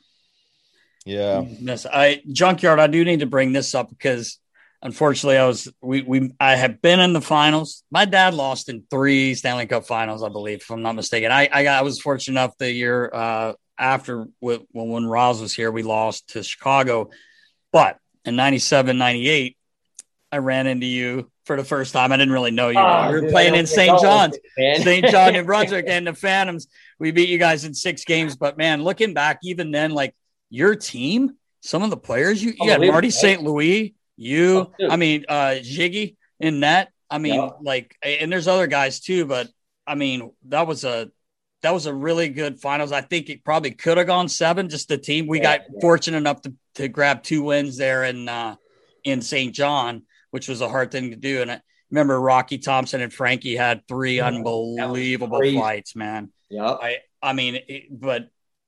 Yeah. Yes, I Junkyard. I do need to bring this up because unfortunately, I was we we I have been in the finals. My dad lost in three Stanley Cup Finals, I believe, if I'm not mistaken. I I, got, I was fortunate enough the year uh, after when when Roz was here, we lost to Chicago. But in ninety-seven, ninety-eight, I ran into you for the first time. I didn't really know you. Oh, we were dude, playing I in don't Saint know, John's. man. Saint John, New Brunswick, and the Phantoms. We beat you guys in six games. But man, looking back, even then, like your team, some of the players you, you had Unbelievable, Marty right? Saint Louis, you, Oh, dude. I mean, uh, Jiggy in net. I mean, Yeah. like, and there's other guys too. But I mean, that was a that was a really good finals. I think it probably could have gone seven. Just the team we Yeah, got yeah. fortunate enough to to grab two wins there in uh, in Saint John, which was a hard thing to do. And I remember Rocky Thompson and Frankie had three Yeah, unbelievable crazy. fights, man. Yep. I, I mean, it, but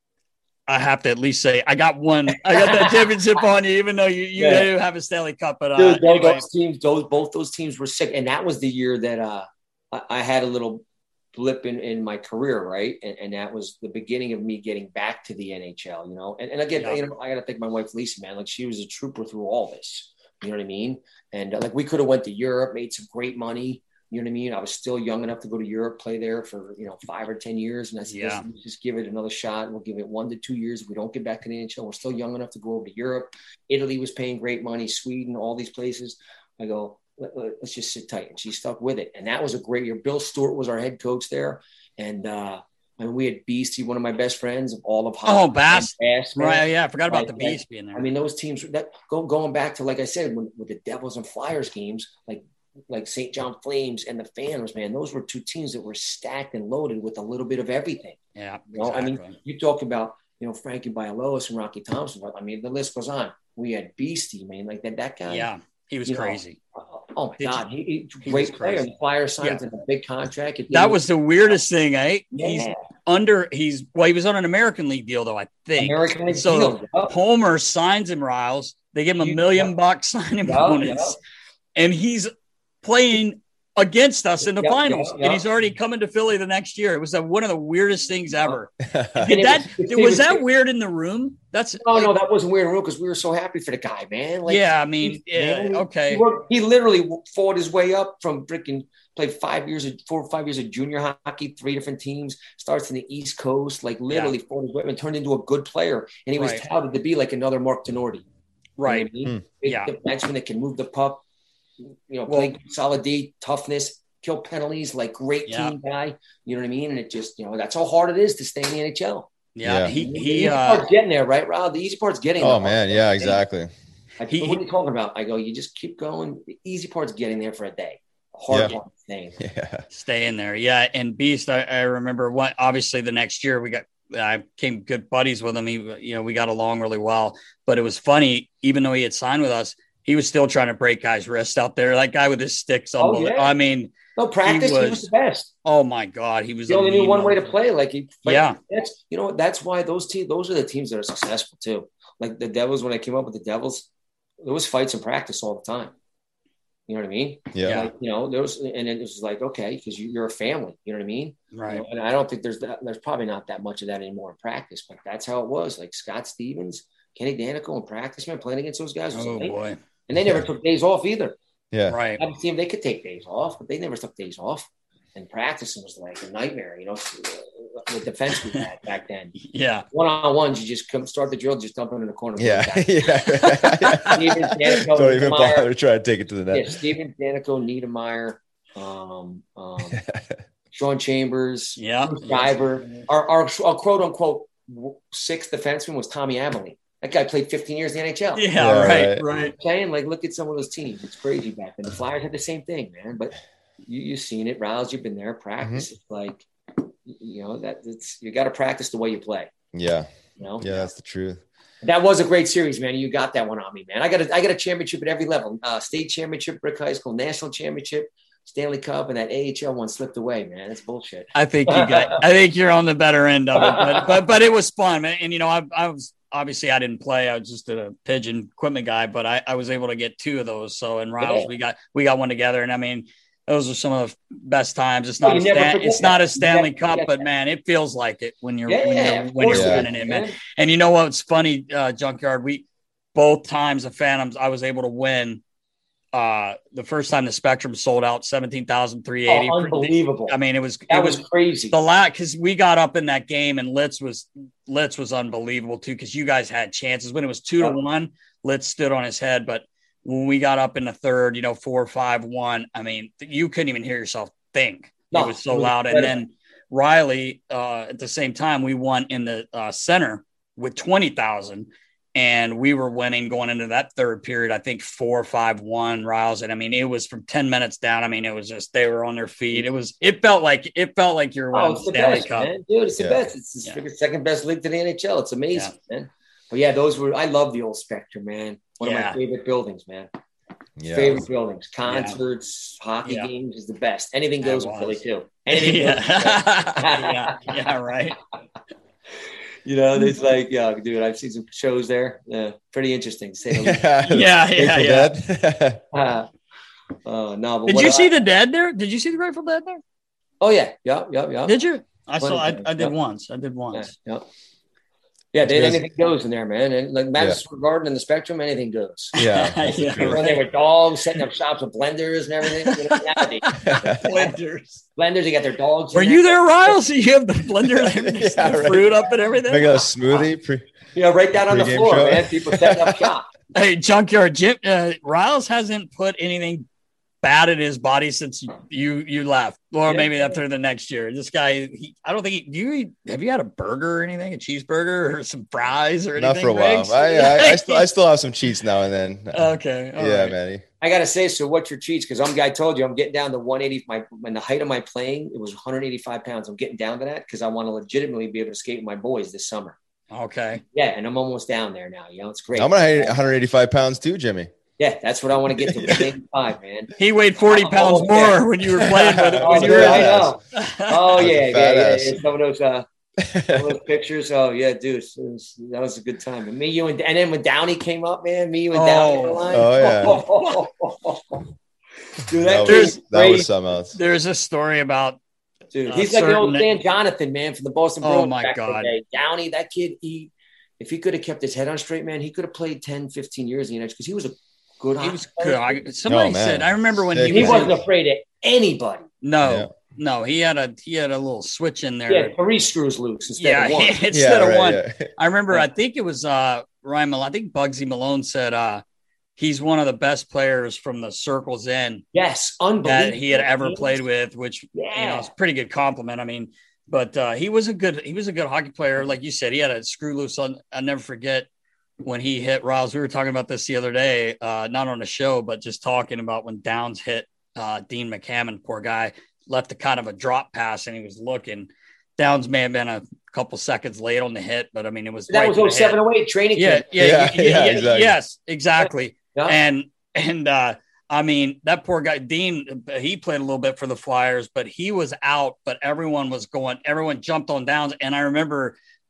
I have to at least say I got one. I got that championship on you, even though you, you Yeah. do have a Stanley Cup. But uh, Dude, those, anyway, those teams, those both those teams were sick, and that was the year that uh, I, I had a little blip in, in my career, right? And, and that was the beginning of me getting back to the N H L, you know. And, and again, Yeah. you know, I got to thank my wife Lisa, man. Like she was a trooper through all this. You know what I mean? And uh, like we could have went to Europe, made some great money. You know what I mean? I was still young enough to go to Europe, play there for, you know, five or ten years. And I said, Yeah. listen, let's just give it another shot. We'll give it one to two years. If we don't get back to the N H L, we're still young enough to go over to Europe. Italy was paying great money, Sweden, all these places. I go, Let, let, let's just sit tight. And she stuck with it. And that was a great year. Bill Stewart was our head coach there. And uh, I mean, we had Beastie, one of my best friends of all of hockey. Oh, Bass. Bass, man. right? Yeah, I forgot about Like, the Beast being there. I mean, those teams that go, going back to, like I said, when, with the Devils and Flyers games, like like Saint John Flames and the Phantoms, man, those were two teams that were stacked and loaded with a little bit of everything. yeah, You know, exactly. I mean, you talk about, you know, Frankie Bialowas and Rocky Thompson. I mean, the list goes on. We had Beastie, man, like that, that guy. yeah, he was you know, crazy. Oh, oh my Did God. He, he, he great was player. crazy. The Flyers signed Yeah. him a big contract. At the That end was the weirdest thing, eh? yeah. He's under. He's well. He was on an American League deal, though. I think. American League so deal. Yep. Homer signs him, Riles. They give him a You- million yep. bucks signing Yep, bonus, yep. and he's playing against us in the Yep, finals, yep, and yep. he's already coming to Philly the next year. It was uh, one of the weirdest things ever. And Did it that was- it was was- that weird in the room? That's Oh, no, that wasn't weird because we were so happy for the guy, man. Like, yeah. I mean, yeah, man, okay. He, worked, he literally fought his way up from freaking played five years of four or five years of junior hockey, three different teams, starts in the East Coast, like literally Yeah. fought his way up and turned into a good player. And he was Right. touted to be like another Mark Tenorti. Right. You know what I mean? Hmm. Big Yeah. defenseman that can move the puck, you know, Well- play solid D, toughness, kill penalties, like great Yeah. team guy. You know what I mean? And it just, you know, that's how hard it is to stay in the N H L. Yeah. Yeah. He the he. easy Uh, part's getting there, right, Rob? The easy part's getting there. Oh man, yeah, exactly. I, He- what are you talking about? I go, you just keep going. The easy part's getting there for a day. The hard Yeah. part's staying. Yeah. stay in there. Yeah. And Beast, I, I remember what, obviously the next year we got, I became good buddies with him. He, you know, we got along really well, but it was funny, even though he had signed with us, he was still trying to break guys' wrists out there. That guy with his sticks. Oh, unbelievable. yeah. I mean, No practice. He was, was- the best. oh my God, he was He a only knew mean one way to motherfucker. play. Like he, like, Yeah. That's you know that's why those teams, those are the teams that are successful too. like the Devils, when I came up with the Devils, there was fights in practice all the time. You know what I mean? Yeah. Like, you know, there was, and it was like, okay, because you, you're a family. You know what I mean? Right. You know, and I don't think there's that, there's probably not that much of that anymore in practice, but that's how it was. Like Scott Stevens, Kenny Danico in practice, man, playing against those guys. Was Oh amazing. boy. And they never took days off either. Yeah. Right. I have a team, they could take days off, but they never took days off. And practicing was like a nightmare, you know, the defense we had back then. Yeah. One-on-ones, you just come start the drill, just dump it in the corner. Yeah. yeah. Stevens, Danico, Don't even Niedermeyer. bother to try to take it to the net. Yeah, Stevens, Danico, Niedermeyer, um, um, Sean Chambers, Yeah. Bruce Diver. Our, our, our quote-unquote sixth defenseman was Tommy Amelie. That guy played fifteen years in the N H L. Yeah, Yeah, right, right. right. I'm saying, like, look at some of those teams. It's crazy back then. The Flyers had the same thing, man. But you, you've seen it. Riles, you've been there. Practice. Mm-hmm. It's like, you know, that it's you got to practice the way you play. Yeah. You know? Yeah, that's the truth. That was a great series, man. You got that one on me, man. I got a, I got a championship at every level. Uh, state championship, Brick High School, national championship, Stanley Cup, and that A H L one slipped away, man. That's bullshit. I think you got. I think you're on the better end of it, but but, but it was fun, man. And you know, I, I was obviously I didn't play. I was just a pigeon equipment guy, but I, I was able to get two of those. So in Riles, Yeah. we got we got one together, and I mean, those are some of the best times. It's Oh, not you a never Stan, forget it's not that. a Stanley You never Cup, forget but that. man, it feels like it when you're Yeah, when yeah, you're of when you're course it winning is, it, man. man. And you know what's funny, uh, Junkyard? We both times the Phantoms, I was able to win. Uh, the first time the Spectrum sold out seventeen thousand three eighty. Oh, unbelievable. I mean, it was That it was, was crazy. the lot because we got up in that game and Litz was Litz was unbelievable too because you guys had chances when it was two to one. Litz stood on his head, but when we got up in the third, you know, four, five, one. I mean, you couldn't even hear yourself think. No, it was so it was loud. And incredible. then Riley, uh, at the same time, we won in the uh, center with twenty thousand. And we were winning going into that third period, I think four, five, one Riles. And I mean, it was from ten minutes down. I mean, it was just, they were on their feet. It was, it felt like, it felt like you're Oh, winning it's the Stanley best, Cup. man. Dude, it's the Yeah. best. It's the Yeah. second best league to the N H L. It's amazing, man. But yeah, those were, I love the old Spectrum, man. One of Yeah. my favorite buildings, man. Yeah. Favorite buildings. Concerts, hockey Yeah. games is the best. Anything That goes in was. Philly, too. Anything Yeah. goes in Philly. yeah. Yeah. Right. You know, it's like, yeah, dude, I've seen some shows there. Yeah, pretty interesting. To say the least. Yeah. Yeah. Grateful Yeah. Dead. Uh, oh, no, but Did what you I- see the Dead there? Did you see the Grateful Dead there? Oh, yeah. Yeah, yeah, yeah. Did you? I saw, I, Plenty. I did Yeah. once. I did Yeah, once. yeah. Yeah, they, It's anything goes in there, man. And like Madison Square Garden and the Spectrum, anything goes. Yeah. Yeah. They were there with dogs, setting up shops with blenders and everything. You know, nowadays, Blenders. blenders, they got their dogs. in Were you there, Riles? You have the blender and everything, Yeah, the right. fruit up and everything. Make a smoothie. Pre- You know, right down on the Pre-game floor, show. man. People setting up shop. Hey, Junkyard Jim, uh, Riles hasn't put anything bad in his body since you you left, or Yeah. maybe after the next year. This guy, he, I don't think. He, do you eat, have you had a burger or anything, a cheeseburger or some fries or anything? Not for a while. Riggs? I, I, I, still, I still have some cheats now and then. okay. all yeah, right. man. I gotta say, so what's your cheats? Because I'm, I told you, I'm getting down to one eighty. My when the height of my playing, it was one hundred eighty-five pounds. I'm getting down to that because I want to legitimately be able to skate with my boys this summer. Okay. Yeah, and I'm almost down there now. You know, it's great. I'm gonna one hundred eighty-five pounds too, Jimmy. Yeah, that's what I want to get to. one eighty-five, man. He weighed forty Oh, pounds okay. more when you were playing with it. Oh, When you dude, were I fat know. Oh That's a yeah, yeah, fat yeah, ass. yeah. Some of those, uh, some of those pictures. Oh yeah, dude, it was- that was a good time. And me, you, and, and then when Downey came up, man, me, you, and Downey on the line. Oh, Dude, That that, kid was, is that was crazy. something else. There's a story about Dude, uh, he's like the old certain- Stan Jonathan, man, from the Boston Oh, Bruins. my back in the God. day. Downey, that kid, he, if he could have kept his head on straight, man, he could have played ten, fifteen years in the N H L because he was a good he was hockey player. good. I, somebody Oh, man. said I remember when Sick, he He was man. in- wasn't afraid of anybody. no, Yeah. no, he had a he had a little switch in there. He had three screws loose instead Yeah, of one. instead Yeah, of right, one. yeah. I remember, I think it was uh, Ryan Malone. I think Bugsy Malone said uh, he's one of the best players from the Circles End Yes, unbelievable. that he had ever man. played with, which, you know, Yeah. it's a pretty good compliment. I mean, but uh, he was a good, he was a good hockey player. Like you said, he had a screw loose on, I'll never forget when he hit Riles. We were talking about this the other day, uh, not on the show, but just talking about when Downs hit uh, Dean McCammon, poor guy, left a kind of a drop pass and he was looking. Downs may have been a couple seconds late on the hit, but I mean, it was That right was to the oh seven, hit. oh eight training Yeah, camp. yeah, Yeah, yeah, yeah, yeah, exactly. yes, exactly. Yeah. And and uh, I mean, that poor guy, Dean, he played a little bit for the Flyers, but he was out. But everyone was going, everyone jumped on Downs, and I remember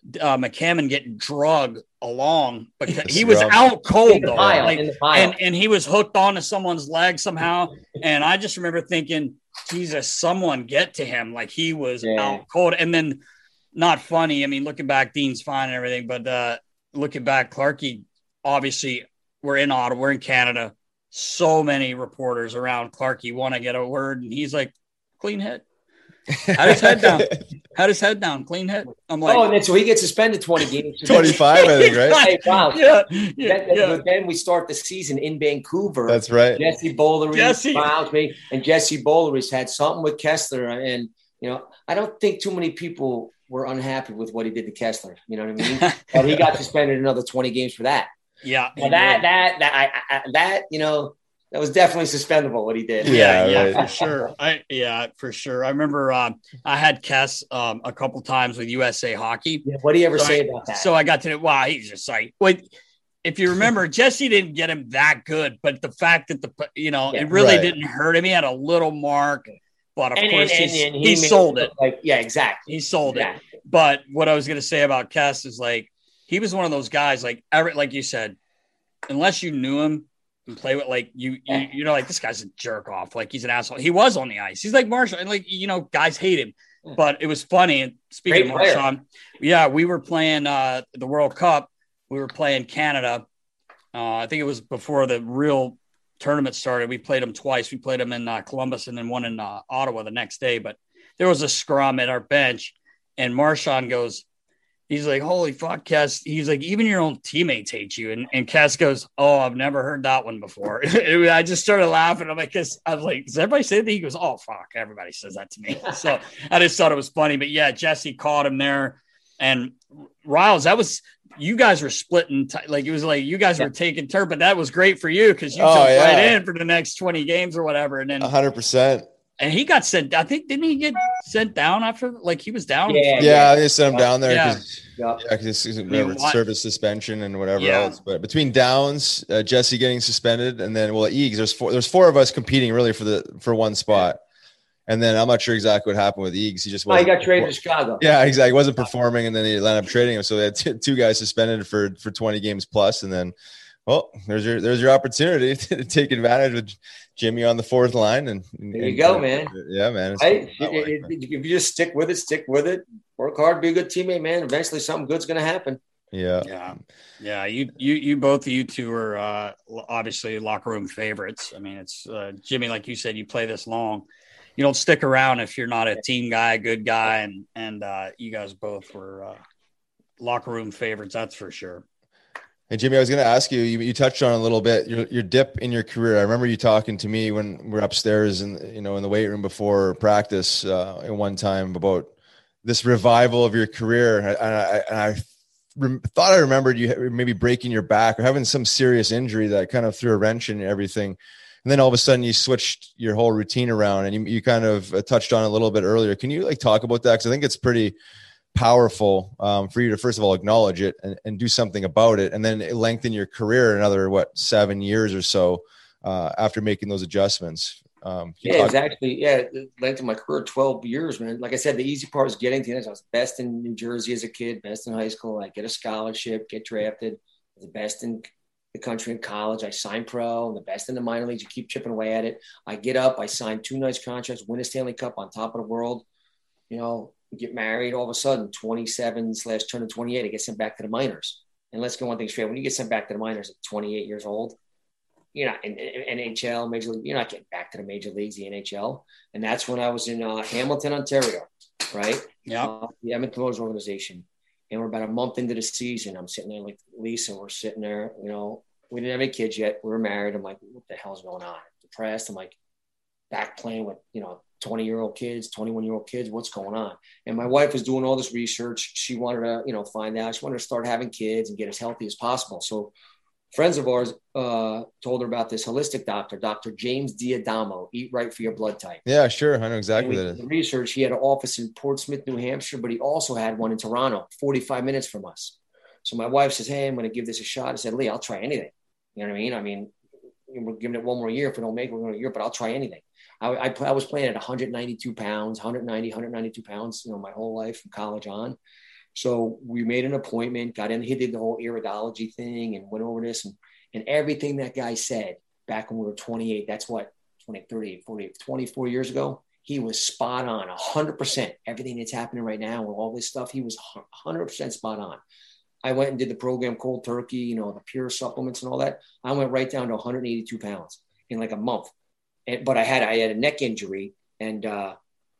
uh, McCammon getting drugged along, but Yes, he was Rob. out cold In the though, pile, like, in the pile. and and he was hooked onto someone's leg somehow. And I just remember thinking, Jesus, someone get to him, like he was Yeah. out cold. And then, not funny. I mean, looking back, Dean's fine and everything, but uh, looking back, Clarkie, obviously, we're in Ottawa, we're in Canada. So many reporters around Clarkie want to get a word, and he's like, clean hit. Had his head down. Had his head down. Clean hit. I'm like, Oh, and then so he gets suspended twenty games. twenty-five, I think, right? Hey, wow. yeah, Then, yeah, then- yeah. But then we start the season in Vancouver. That's right. Jesse Bowlery, Jesse. Miles me, and Jesse Bowlery's had something with Kessler. And, you know, I don't think too many people were unhappy with what he did to Kessler. You know what I mean? But he got suspended another twenty games for that. Yeah, Well, that, that, that, I, I, that, you know, that was definitely suspendable what he did. yeah, Yeah, yeah, right. for sure. I yeah, for sure. I remember um, I had Kess um, a couple times with U S A Hockey. Yeah, what do you ever So say I- about that? So I got to wow, he's just like wait. If you remember, Jesse didn't get him that good, but the fact that the you know Yeah. it really Right. didn't hurt him. He had a little mark, but of and, course and, and, he's- and he, made sold it. look Like, yeah, exactly. He sold it. Exactly. But what I was going to say about Kess is like he was one of those guys, like every, like you said, unless you knew him and play with like you, you, you know, like this guy's a jerk off, like he's an asshole. He was on the ice. He's like Marshall, and like you know, guys hate him. But it was funny. And speaking Great of player. Marchand, yeah, we were playing uh, the World Cup. We were playing Canada. Uh, I think it was before the real tournament started. We played them twice. We played them in uh, Columbus and then one in uh, Ottawa the next day. But there was a scrum at our bench, and Marchand goes, he's like, holy fuck, Cass. He's like, even your own teammates hate you. And, and Cass goes, oh, I've never heard that one before. I just started laughing. I'm like, cause I was like, does everybody say that? He goes, oh, fuck. Everybody says that to me. So I just thought it was funny. But yeah, Jesse caught him there. And Riles, that was, you guys were splitting. T- like, it was like you guys were taking turn, but that was great for you because you Oh, jumped yeah. right in for the next twenty games or whatever. And then, A hundred percent. and he got sent, I think, didn't he get sent down after, like he was down? Yeah. Yeah, they sent him down there Yeah. because Yeah. yeah, because whatever what- service suspension and whatever Yeah. else. But between Downs, uh, Jesse getting suspended, and then well, Eags, there's four. There's four of us competing really for the for one spot. And then I'm not sure exactly what happened with Eags. He just Oh, he wasn't got traded to perfor- Chicago. Yeah, exactly. He wasn't performing, and then they ended up trading him. So they had t- two guys suspended for for twenty games plus, and then, well, there's your there's your opportunity to take advantage with Jimmy on the fourth line. And There you and- go, man. Yeah, man. It's Right? that If way. if you just stick with it, stick with it, work hard, be a good teammate, man. Eventually something good's going to happen. Yeah. Yeah. Yeah. You, you, you both, of you two are uh, obviously locker room favorites. I mean, it's uh, Jimmy, like you said, you play this long. You don't stick around if you're not a team guy, good guy. And, and uh, you guys both were uh, locker room favorites. That's for sure. Hey, Jimmy, I was going to ask you, you, you touched on a little bit your, your dip in your career. I remember you talking to me when we were upstairs and, you know, in the weight room before practice uh, at one time about this revival of your career. And I, and I rem- thought I remembered you maybe breaking your back or having some serious injury that kind of threw a wrench in everything. And then all of a sudden you switched your whole routine around, and you, you kind of uh, touched on it a little bit earlier. Can you like talk about that? Cause I think it's pretty powerful um, for you to, first of all, acknowledge it and, and do something about it. And then lengthen your career another, what, seven years or so uh, after making those adjustments. Um, can you Yeah, talk- it's actually, yeah, it length of my career, twelve years, man. Like I said, the easy part was getting to this. I was best in New Jersey as a kid, best in high school. I get a scholarship, get drafted, the best in the country in college. I signed pro, the best in the minor leagues. You keep chipping away at it. I get up, I sign two nice contracts, win a Stanley Cup on top of the world. You know, get married, all of a sudden, twenty-seven slash turning twenty-eight, I get sent back to the minors. And let's get one thing straight. When you get sent back to the minors at twenty-eight years old, you're not in, in N H L, Major League, you're not getting back to the major leagues, the N H L. And that's when I was in uh, Hamilton, Ontario, right? Yeah. Uh, the Edmonton Oilers organization. And we're about a month into the season. I'm sitting there like Lisa, we're sitting there, you know, we didn't have any kids yet. We were married. I'm like, what the hell's going on? Depressed. I'm like, back playing with, you know, twenty year old kids, twenty-one year old kids. What's going on? And my wife was doing all this research. She wanted to, you know, find out. She wanted to start having kids and get as healthy as possible. So friends of ours uh, told her about this holistic doctor, Doctor James Diadamo, Eat Right for Your Blood Type. Yeah, sure. I know exactly And what we that did is. the research. He had an office in Portsmouth, New Hampshire, but he also had one in Toronto, forty-five minutes from us. So my wife says, hey, I'm going to give this a shot. I said, Lee, I'll try anything. You know what I mean? I mean, we're giving it one more year. If we don't make it, we're going to year, but I'll try anything. I, I, I was playing at one ninety-two pounds, one ninety, one ninety-two pounds, you know, my whole life from college on. So we made an appointment, got in, he did the whole iridology thing and went over this and, and everything that guy said back when we were twenty-eight, that's what, twenty, thirty, forty, twenty-four years ago, he was spot on, one hundred percent. Everything that's happening right now with all this stuff, he was one hundred percent spot on. I went and did the program cold turkey, you know, the pure supplements and all that. I went right down to one hundred eighty-two pounds in like a month. And, but I had, I had a neck injury and, uh,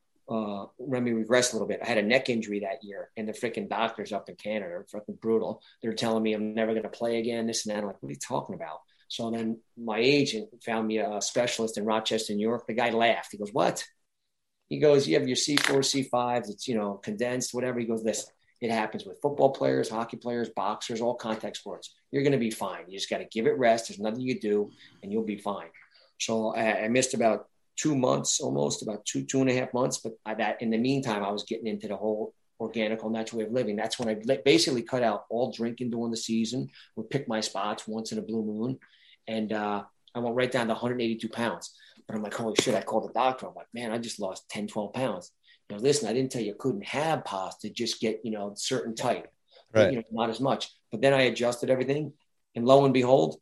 uh, let me regress a little bit. I had a neck injury that year and the freaking doctors up in Canada are freaking brutal. They're telling me I'm never going to play again, this and that. I'm like, what are you talking about? So then my agent found me a specialist in Rochester, New York. The guy laughed. He goes, what? He goes, you have your C four, C fives. It's, you know, condensed, whatever. He goes, listen, it happens with football players, hockey players, boxers, all contact sports. You're going to be fine. You just got to give it rest. There's nothing you can do and you'll be fine. So I, I missed about two months, almost about two, two and a half months. But I, that in the meantime, I was getting into the whole organic, natural way of living. That's when I basically cut out all drinking during the season, would pick my spots once in a blue moon. And uh, I went right down to one hundred eighty-two pounds. But I'm like, holy shit, I called the doctor. I'm like, man, I just lost ten, twelve pounds. You know, listen, I didn't tell you I couldn't have pasta, just get, you know, certain type, right. You know, not as much. But then I adjusted everything. And lo and behold,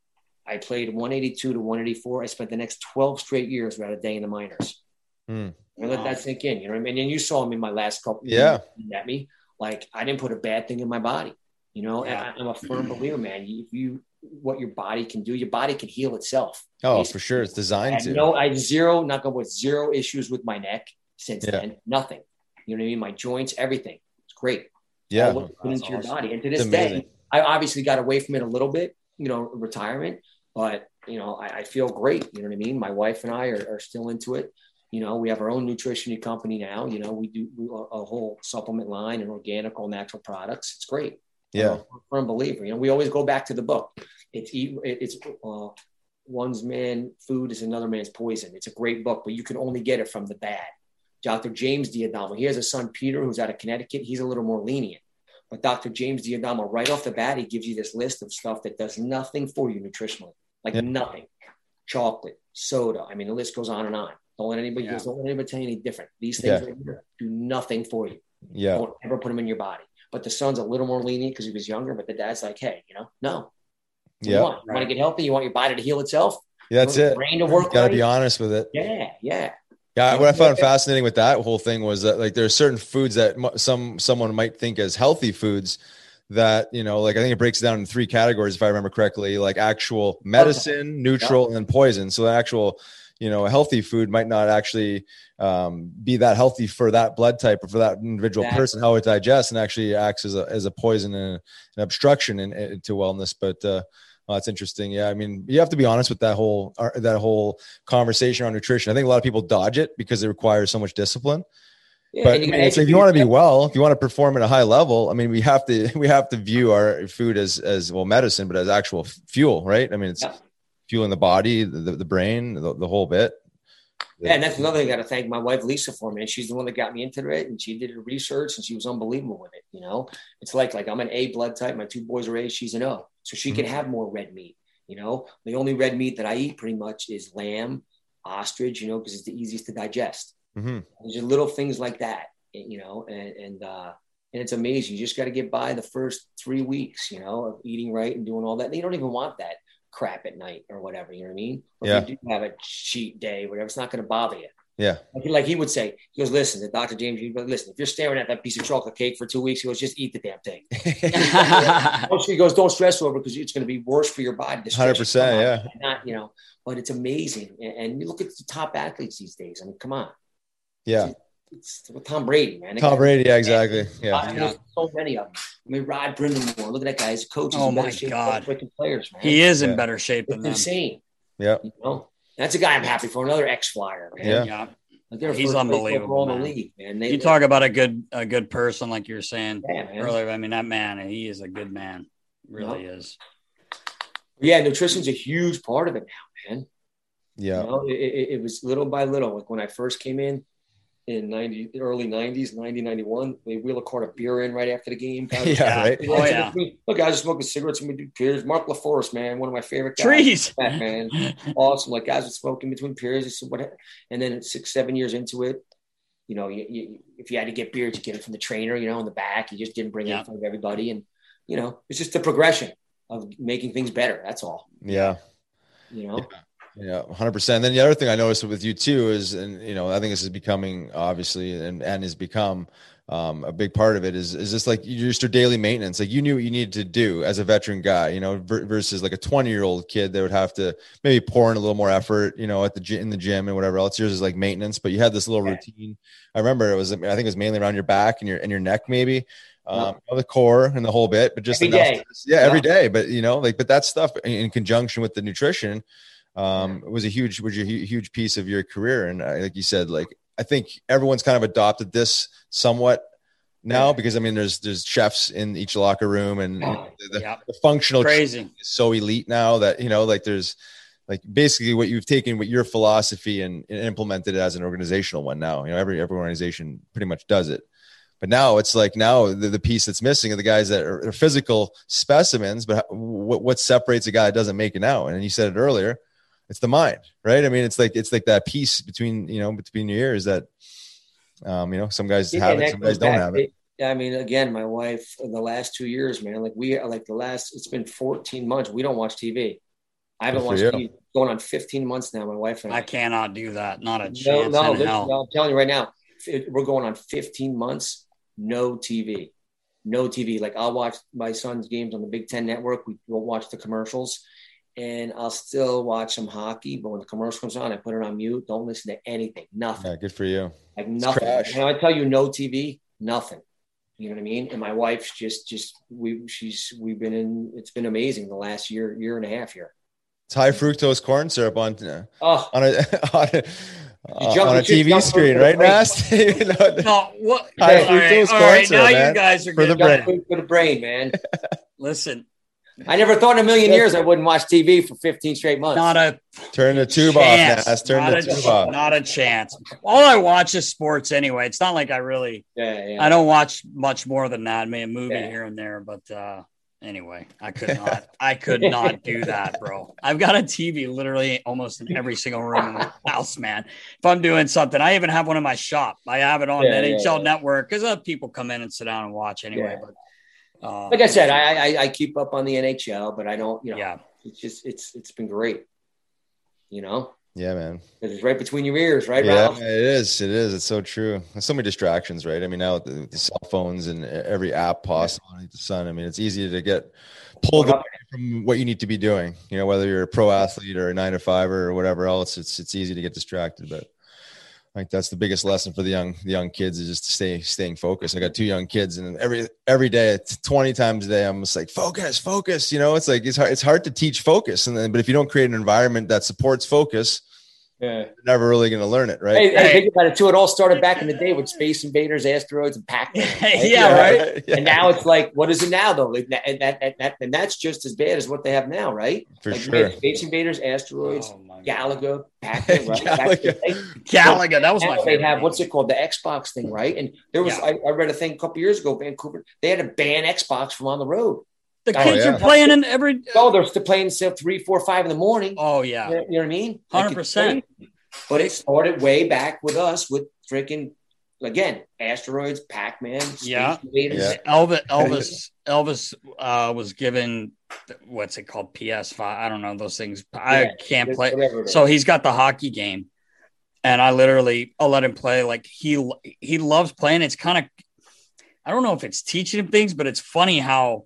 I played one eighty-two to one eighty-four. I spent the next twelve straight years without a day in the minors. Mm. And let that sink in, you know what I mean? And you saw me in my last couple yeah. years at me. Like, I didn't put a bad thing in my body, you know? Yeah. And I, I'm a firm believer, man. If you, what your body can do, your body can heal itself. Oh, basically. For sure. It's designed I to. No, I had zero, not going with zero issues with my neck since yeah. then. Nothing. You know what I mean? My joints, everything. It's great. Yeah. All put into awesome. Your body. And to this day, I obviously got away from it a little bit, you know, retirement, but you know, I, I feel great. You know what I mean? My wife and I are, are still into it. You know, we have our own nutrition company now. You know, we do a, a whole supplement line and organic, all natural products. It's great. Yeah. I'm a firm believer. You know, we always go back to the book. It's it's uh, one's man food is another man's poison. It's a great book, but you can only get it from the bad. Doctor James D'Adamo, he has a son, Peter, who's out of Connecticut. He's a little more lenient. But Doctor James D'Adamo, right off the bat, he gives you this list of stuff that does nothing for you nutritionally. Like yeah. nothing. Chocolate, soda. I mean, the list goes on and on. Don't let anybody, yeah. don't let anybody tell you any different. These things yeah. right here do nothing for you. Yeah. Don't ever put them in your body. But the son's a little more lenient because he was younger, but the dad's like, hey, you know, no. Yeah. You want, you want to get healthy? You want your body to heal itself? Yeah, that's it. Brain to work. Got to be honest with it. Yeah, yeah. Yeah, what I found fascinating with that whole thing was that like there are certain foods that some someone might think as healthy foods that, you know, like I think it breaks it down in three categories, if I remember correctly, like actual medicine, neutral, and then poison. So the actual, you know, a healthy food might not actually um, be that healthy for that blood type or for that individual exactly. person, how it digests, and actually acts as a, as a poison and an obstruction in, in, to wellness. But uh, well, that's interesting. Yeah. I mean, you have to be honest with that whole, uh, that whole conversation on nutrition. I think a lot of people dodge it because it requires so much discipline. Yeah, but I mean, it's, if you want to be well, if you want to perform at a high level, I mean, we have to, we have to view our food as, as well, medicine, but as actual fuel, right? I mean, it's yeah. fueling the body, the, the brain, the, the whole bit. Yeah. And that's another thing I got to thank my wife, Lisa, for, man. She's the one that got me into it, and she did her research and she was unbelievable with it. You know, it's like, like I'm an A blood type. My two boys are A, she's an O. So she mm-hmm. can have more red meat. You know, the only red meat that I eat pretty much is lamb, ostrich, you know, because it's the easiest to digest. Mm-hmm. There's just little things like that, you know, and, and, uh, and it's amazing. You just got to get by the first three weeks, you know, of eating right and doing all that. And you don't even want that crap at night or whatever, you know what I mean? Or yeah. if you do have a cheat day, whatever, it's not going to bother you. Yeah. Like, like he would say, he goes, listen, the Doctor James, he goes, listen, if you're staring at that piece of chocolate cake for two weeks, he goes, just eat the damn thing. He goes, don't stress over it because it's going to be worse for your body. one hundred percent, yeah. Not, you know, but it's amazing. And, and you look at the top athletes these days. I mean, come on. Yeah. It's, it's Tom Brady, man. Tom Brady, yeah, exactly. Yeah. There's so many of them. I mean, Rod Brindamore, look at that guy. His coach is oh in better my shape God. than players, man. He is in yeah. better shape than it's them. Insane. Yeah. You know? That's a guy I'm happy for. Another ex-flyer, man. Yeah. yeah. Like he's unbelievable. In the league, man. They, you they, talk about a good a good person, like you were saying yeah, earlier. I mean, that man, he is a good man. Really yeah. is. Yeah, nutrition's a huge part of it now, man. Yeah. You know, it, it, it was little by little. Like when I first came in in ninety early nineties, ninety, ninety-one, we wheel a quart of beer in right after the game. Guys, yeah, right. Oh, yeah. Look, guys are smoking cigarettes and we do beers. Mark LaForest, man, one of my favorite guys. Trees. That, man. Awesome. Like guys are smoking between periods. And then six, seven years into it, you know, you, you, if you had to get beer, you get it from the trainer, you know, in the back. You just didn't bring yeah. it in front of everybody. And, you know, it's just the progression of making things better. That's all. Yeah. You know? Yeah. Yeah, one hundred percent. And then the other thing I noticed with you too is, and, you know, I think this is becoming obviously and, and has become um, a big part of it is, is just like just your daily maintenance. Like you knew what you needed to do as a veteran guy, you know, versus like a twenty year old kid that would have to maybe pour in a little more effort, you know, at the gym, in the gym and whatever else. Yours is like maintenance, but you had this little routine. I remember it was, I think it was mainly around your back and your, and your neck, maybe um, yeah. the core and the whole bit, but just every enough day. To, yeah, yeah, every day. But you know, like, but that stuff in, in conjunction with the nutrition um, was a huge, was a huge piece of your career. And uh, like you said, like, I think everyone's kind of adopted this somewhat now yeah. because I mean, there's, there's chefs in each locker room and oh, the, yeah. the functional crazy is so elite now that, you know, like there's like basically what you've taken with your philosophy and, and implemented it as an organizational one now, you know, every, every organization pretty much does it. But now it's like now the, the piece that's missing are the guys that are, are physical specimens, but what, what separates a guy that doesn't make it now? And you said it earlier, it's the mind, right? I mean, it's like, it's like that piece between, you know, between your ears that, um, you know, some guys yeah, have it, some guys don't have it. it. I mean, again, my wife, in the last two years, man, like we are like the last, it's been fourteen months. We don't watch T V. I haven't watched T V going on fifteen months now. My wife and I, I cannot do that. Not a chance. No, no, in listen, hell. no, I'm telling you right now, we're going on fifteen months. No T V, no T V. Like I'll watch my son's games on the Big Ten Network. We will watch the commercials and I'll still watch some hockey. But when the commercial comes on, I put it on mute. Don't listen to anything. Nothing. Yeah, good for you. Like nothing. When I tell you no T V, nothing. You know what I mean? And my wife's just, just we, she's, we've been in, it's been amazing the last year, year and a half here. It's high fructose corn syrup on, uh, oh. on a, on a, uh, on a T V screen, right, Nast? you know, no, what? High all fructose right, corn all right, syrup, now man, you guys are for the brain. brain. For the brain, man. Listen. I never thought in a million years I wouldn't watch T V for fifteen straight months. Not a turn the tube chance. off, Nast. Turn not the a, tube off. Not a chance. All I watch is sports anyway. It's not like I really, yeah, yeah. I don't watch much more than that. I mean, a movie yeah. here and there, but uh, anyway, I could not, I could not do that, bro. I've got a T V literally almost in every single room in the house, man. If I'm doing something, I even have one in my shop. I have it on yeah, N H L yeah, Network because uh, people come in and sit down and watch anyway. Yeah. But uh, like I said, I, I I keep up on the N H L, but I don't, you know, yeah. it's just, it's, it's been great, you know? Yeah, man. It's right between your ears, right, yeah, Ralph? it is. It is. It's so true. There's so many distractions, right? I mean, now with the, the cell phones and every app possible underneath the sun, I mean, it's easy to get pulled away from what you need to be doing, you know, whether you're a pro athlete or a nine to five or whatever else, it's, it's easy to get distracted, but I think that's the biggest lesson for the young, the young kids is just to stay, staying focused. I got two young kids and every, every day, twenty times a day, I'm just like, focus, focus, you know, it's like, it's hard, it's hard to teach focus. And then, but if you don't create an environment that supports focus, yeah. you're never really going to learn it. Right. Hey, hey, think about it too. It all started back in the day with Space Invaders, Asteroids, and Pac-Man. Right? yeah. Right. Yeah. And now it's like, what is it now though? Like that, and, that, that, and that's just as bad as what they have now. Right. For like, sure. Space Invaders, Asteroids, Oh, Galaga, Pac-Man, right? Galaga. Galaga, that was now my they favorite. have, what's it called? The Xbox thing, right? And there was, Yeah. I, I read a thing a couple years ago, Vancouver, they had to ban Xbox from on the road. The Oh, kids yeah. are playing in every. Oh, they're still playing until three, four, five in the morning. Oh yeah, You know, you know what I mean? Like, hundred it's percent. crazy. But it started way back with us with freaking, again, Asteroids, Pac-Man, Space Yeah. Invaders. Yeah. Elvis, Elvis, Elvis uh, was given what's it called? P S five. I don't know those things. I Yeah, can't play. whatever it is. So he's got the hockey game, and I literally I'll let him play. Like he he loves playing. It's kind of I don't know if it's teaching him things, but it's funny how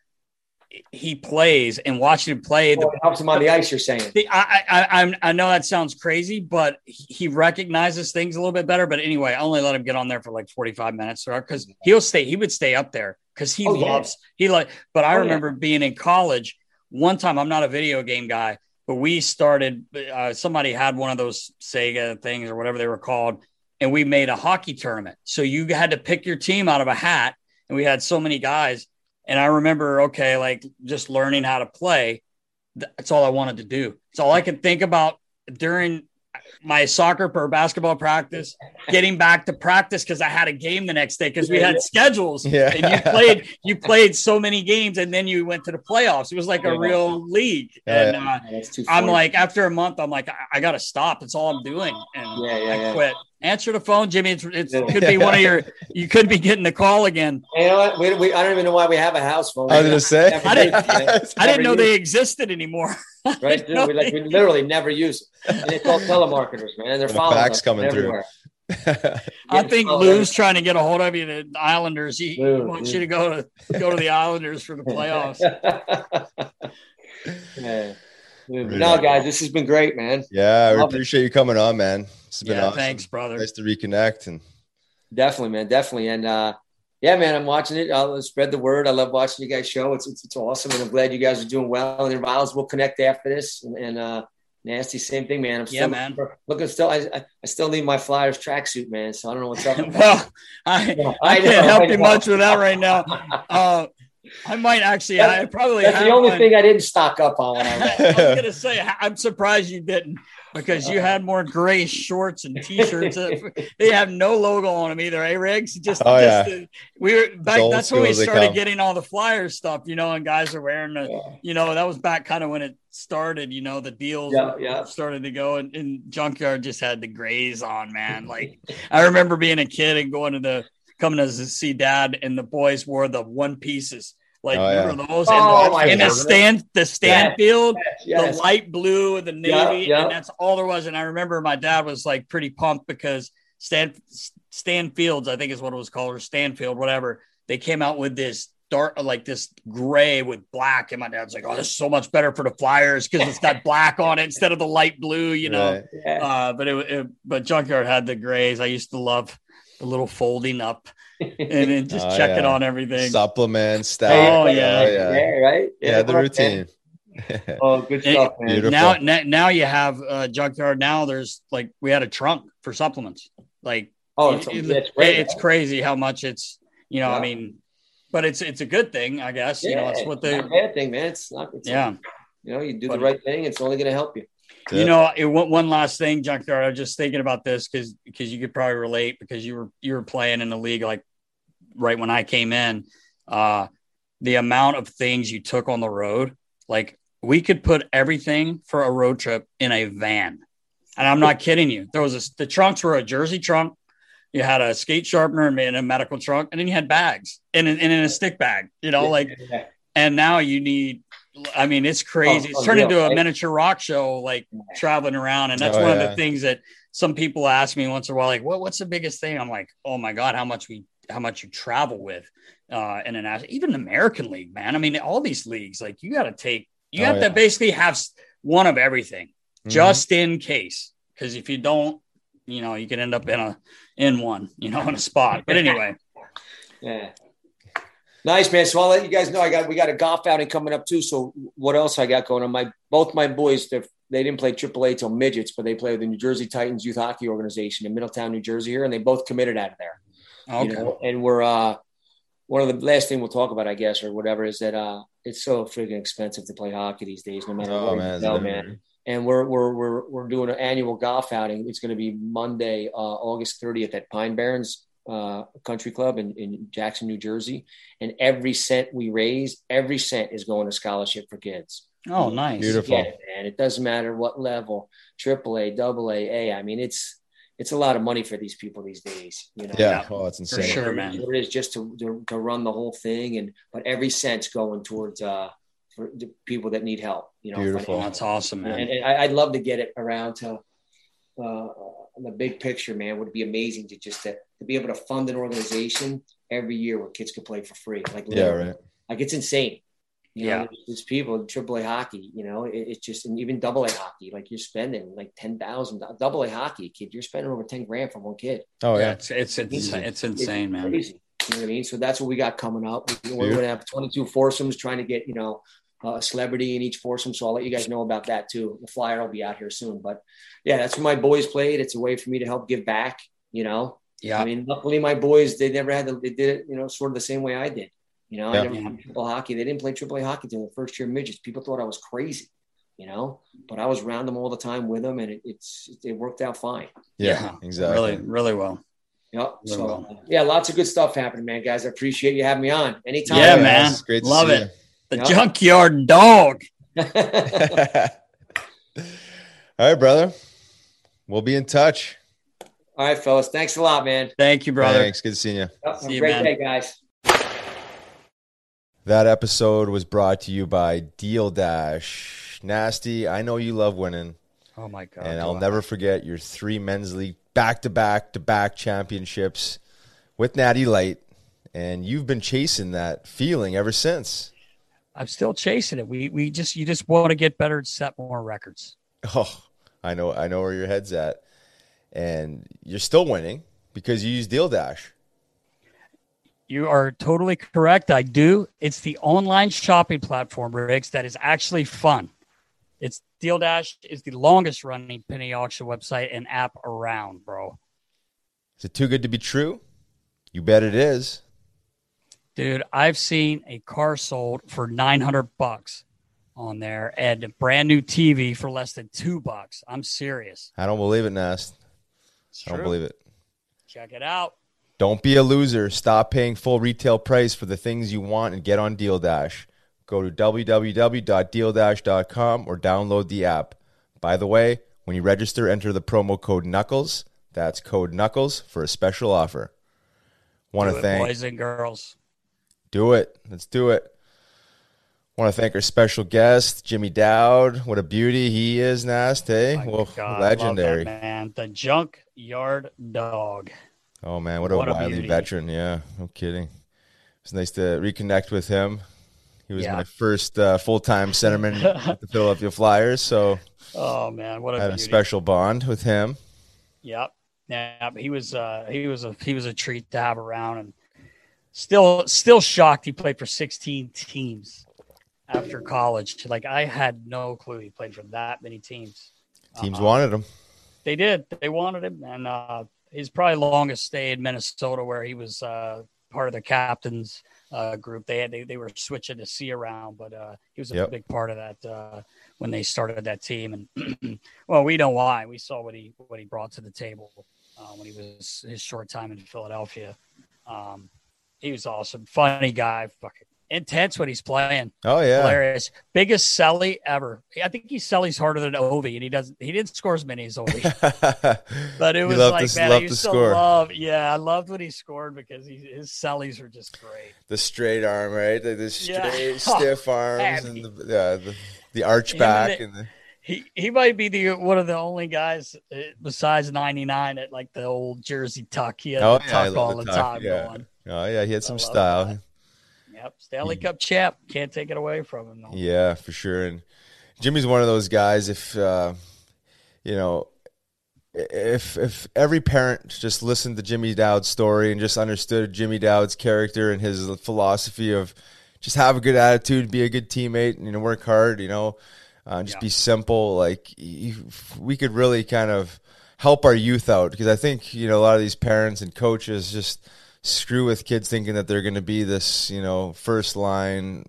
he plays and watching him play. Well, The, it helps him on the ice, you're saying. the, I, I I I know that sounds crazy, but he recognizes things a little bit better. But anyway, I only let him get on there for like forty-five minutes because he'll stay. He would stay up there because he Oh, yeah. loves he like. But I Oh, yeah. remember being in college one time. I'm not a video game guy, but we started. Uh, somebody had one of those Sega things or whatever they were called, and we made a hockey tournament. So you had to pick your team out of a hat, and we had so many guys. And I remember, okay, like just learning how to play. That's all I wanted to do. It's all I could think about during my soccer or basketball practice, getting back to practice because I had a game the next day because we had schedules. Yeah. And you played, you played so many games and then you went to the playoffs. It was like a real league. Yeah. And uh, That's too I'm funny. like, after a month, I'm like, I, I got to stop. That's all I'm doing. And Yeah, yeah, I yeah. quit. Answer the phone, Jimmy. It's, it's it could be one of your. You could be getting the call again. You know what? We, we, I don't even know why we have a house phone. I was gonna say. I didn't. I didn't know they existed anymore. Right? Dude, we, like, we literally never use it. And it's all telemarketers, man. They're The following facts us coming everywhere. I think Lou's trying to get a hold of you. The Islanders. He Lou, wants Lou. you to go to go to the Islanders for the playoffs. Yeah. No, guys, this has been great, man. Yeah, we Love it. appreciate you coming on, man. It's been Yeah, awesome. thanks, brother. Nice to reconnect. And Definitely, man. Definitely. And uh, yeah, man, I'm watching it. I'll spread the word. I love watching you guys show. It's, it's it's awesome. And I'm glad you guys are doing well. And Riles will connect after this. And, and uh, Nasty, same thing, man. I'm still Yeah, man. looking still. I, I I still need my Flyers tracksuit, man. So I don't know what's up. Well, I, Yeah, I I can't know, help I you know. much with that right now. Uh, I might actually. I probably That's have the only one. thing I didn't stock up on when I went. I was gonna say I'm surprised you didn't because you had more gray shorts and t-shirts. They have no logo on them either. Eh, Riggs? Just, Oh, just yeah. uh, we were back. old That's when we school as they started come. getting all the Flyers stuff, you know, and guys are wearing the, Yeah. you know, that was back kind of when it started. You know, the deals Yeah, yeah. started to go, and, and Junkyard just had the grays on, man. Like I remember being a kid and going to the coming to see Dad, and the boys wore the one pieces. Like Oh, remember yeah. those? Oh, and my the, and the God. stand, the Stanfield, Yes. the light blue and the navy, Yeah, yeah. and that's all there was. And I remember my dad was like pretty pumped because Stan Stanfields, I think is what it was called, or Stanfield, whatever. They came out with this dark, like this gray with black, and my dad's like, "Oh, this is so much better for the Flyers because it's got black on it instead of the light blue," you know. Right. Yeah. Uh, but it, it, but Junkyard had the grays. I used to love the little folding up and then just Oh, checking yeah. on everything. supplements, stuff. Oh, yeah. yeah. Yeah, right. Yeah, the routine. Oh, good stuff, man. Beautiful. Now, now, now you have uh, Junkyard. Now there's like we had a trunk for supplements. Like, Oh, it's, it- it's great. it's crazy how much it's. You know, I Yeah. mean, but it's it's a good thing, I guess. You know, it's what it's not a they. bad thing, man. It's not. It's Yeah. You know, you do But- the right thing. It's only going to help you. You know, it, one one last thing, Junkyard. I was just thinking about this because because you could probably relate because you were you were playing in the league like right when I came in. Uh, the amount of things you took on the road, like we could put everything for a road trip in a van, and I'm not kidding you. There was a, the trunks were a jersey trunk. You had a skate sharpener and a medical trunk, and then you had bags and, and in a stick bag. You know, like Yeah. and now you need. I mean, it's crazy. Oh, It's turned unreal, into a right? miniature rock show, like traveling around. And that's Oh, one of yeah. the things that some people ask me once in a while, like, what, what's the biggest thing? I'm like, oh my God, how much we, how much you travel with, uh, in an, even American League, man. I mean, all these leagues, like you got to take, you Oh, have yeah. to basically have s- one of everything Mhm. just in case. Cause if you don't, you know, you can end up in a, in one, you know, in a spot. But anyway, Yeah. Nice, man. So I'll let you guys know I got we got a golf outing coming up too. So what else I got going on? My both my boys, they they didn't play triple A till midgets, but they play with the New Jersey Titans Youth Hockey Organization in Middletown, New Jersey here, and they both committed out of there. okay. You know, and we're uh one of the last thing we'll talk about, I guess, or whatever, is that uh it's so freaking expensive to play hockey these days, no matter Oh, where man, you it's go, never- man. And we're we're we're we're doing an annual golf outing. It's going to be Monday, uh, August thirtieth at Pine Barrens uh, Country Club in, in Jackson, New Jersey. And every cent we raise, every cent is going to scholarship for kids. Oh, nice. Beautiful. Yeah, man. It doesn't matter what level, triple A, double A, A. I mean, it's it's a lot of money for these people these days. You know. Yeah. Oh, it's insane. sure. man. It is just to, to to run the whole thing, and but every cent's going towards uh for the people that need help. You know. Beautiful. Oh, that's awesome, man. And, and I, I'd love to get it around to uh, the big picture, man. Would be amazing to just to, to be able to fund an organization every year where kids could play for free. Like, Yeah, literally. right. Like it's insane. You Yeah. know, there's, there's people in triple A hockey, you know, it, it's just, and even double A hockey, like you're spending like ten thousand, double A hockey kid, you're spending over ten grand for one kid. Oh, yeah, yeah. it's it's it's, Easy. it's insane, man. Crazy. You know what I mean? So that's what we got coming up. We're going Beautiful. to have twenty-two foursomes trying to get, you know, uh, a celebrity in each foursome. So I'll let you guys know about that too. The flyer will be out here soon. But yeah, that's where my boys played. It's a way for me to help give back, you know. Yeah. I mean, luckily my boys, they never had to, they did it, you know, sort of the same way I did. You know, Yeah. I never played triple hockey. They didn't play triple A hockey until the first year midgets. People thought I was crazy, you know, but I was around them all the time with them, and it, it's it worked out fine. Yeah, exactly. Really, really well. Yep. Really So well. uh, yeah, lots of good stuff happening, man, guys. I appreciate you having me on anytime. Yeah, Yeah, man. it's great to Love see it. The Yeah. junkyard dog. All right, brother. We'll be in touch. All right, fellas. Thanks a lot, man. Thank you, brother. Thanks. Good seeing you. Have See a you, great man. day, guys. That episode was brought to you by Deal Dash. Nasty, I know you love winning. Oh, my God. And I'll never forget your three men's league back-to-back-to-back championships with Natty Light. And you've been chasing that feeling ever since. I'm still chasing it. We we just you just want to get better and set more records. Oh, I know I know where your head's at. And you're still winning because you use Deal Dash. You are totally correct. I do. It's the online shopping platform, Riggs, that is actually fun. It's Deal Dash is the longest running penny auction website and app around, bro. Is it too good to be true? You bet it is. Dude, I've seen a car sold for nine hundred bucks on there and a brand new T V for less than two bucks. I'm serious. I don't believe it, Nast. It's I don't true. believe it. Check it out. Don't be a loser. Stop paying full retail price for the things you want and get on Deal Dash. Go to w w w dot deal dash dot com or download the app. By the way, when you register, enter the promo code Knuckles. That's code Knuckles for a special offer. Want Do to it, thank boys and girls. Do it. Let's do it. Want to thank our special guest, Jimmy Dowd. What a beauty he is, Nast. Hey, My well, God, legendary. love that, man. The Junkyard Dog. Oh man, what a What a wily beauty. veteran. Yeah, no kidding. It's nice to reconnect with him. He was Yeah. my first uh, full-time centerman with the Philadelphia Flyers, so Oh man, what a I had a beauty. special bond with him. Yep. Yeah, but he was uh he was a he was a treat to have around, and still still shocked he played for sixteen teams after college. Like I had no clue he played for that many teams. Teams Uh, wanted him. They did. They wanted him, and uh he's probably longest stay in Minnesota, where he was uh part of the captains uh group. They had they, they were switching to see around, but uh he was a Yep. big part of that uh when they started that team. And well, we know why. We saw what he what he brought to the table uh, when he was his short time in Philadelphia. Um, he was awesome, funny guy, fucking intense when he's playing. Oh yeah. Hilarious, biggest Selly ever. I think he Selly's harder than Ovi, and he doesn't. He didn't score as many as Ovi, but it He was loved like to- man, I loved to used to score. love. Yeah, I loved when he scored because he, his Sellys were just great. The straight arm, right? The, the straight, Yeah. stiff arms Man, and he- the yeah, the, the arch Him back and and the He he might be the one of the only guys uh, besides ninety-nine at like the old Jersey tuck. He had oh the yeah, I tuck love all the the, tuck, time yeah. going. Oh yeah, he had some love style. that. Yep, Stanley Cup champ. Can't take it away from him. Though. Yeah, for sure. And Jimmy's one of those guys. If uh, you know, if if every parent just listened to Jimmy Dowd's story and just understood Jimmy Dowd's character and his philosophy of just have a good attitude, be a good teammate, and you know, work hard. You know, uh, just Yeah. be simple. Like you, we could really kind of help our youth out because I think you know a lot of these parents and coaches just screw with kids thinking that they're going to be this, you know, first line,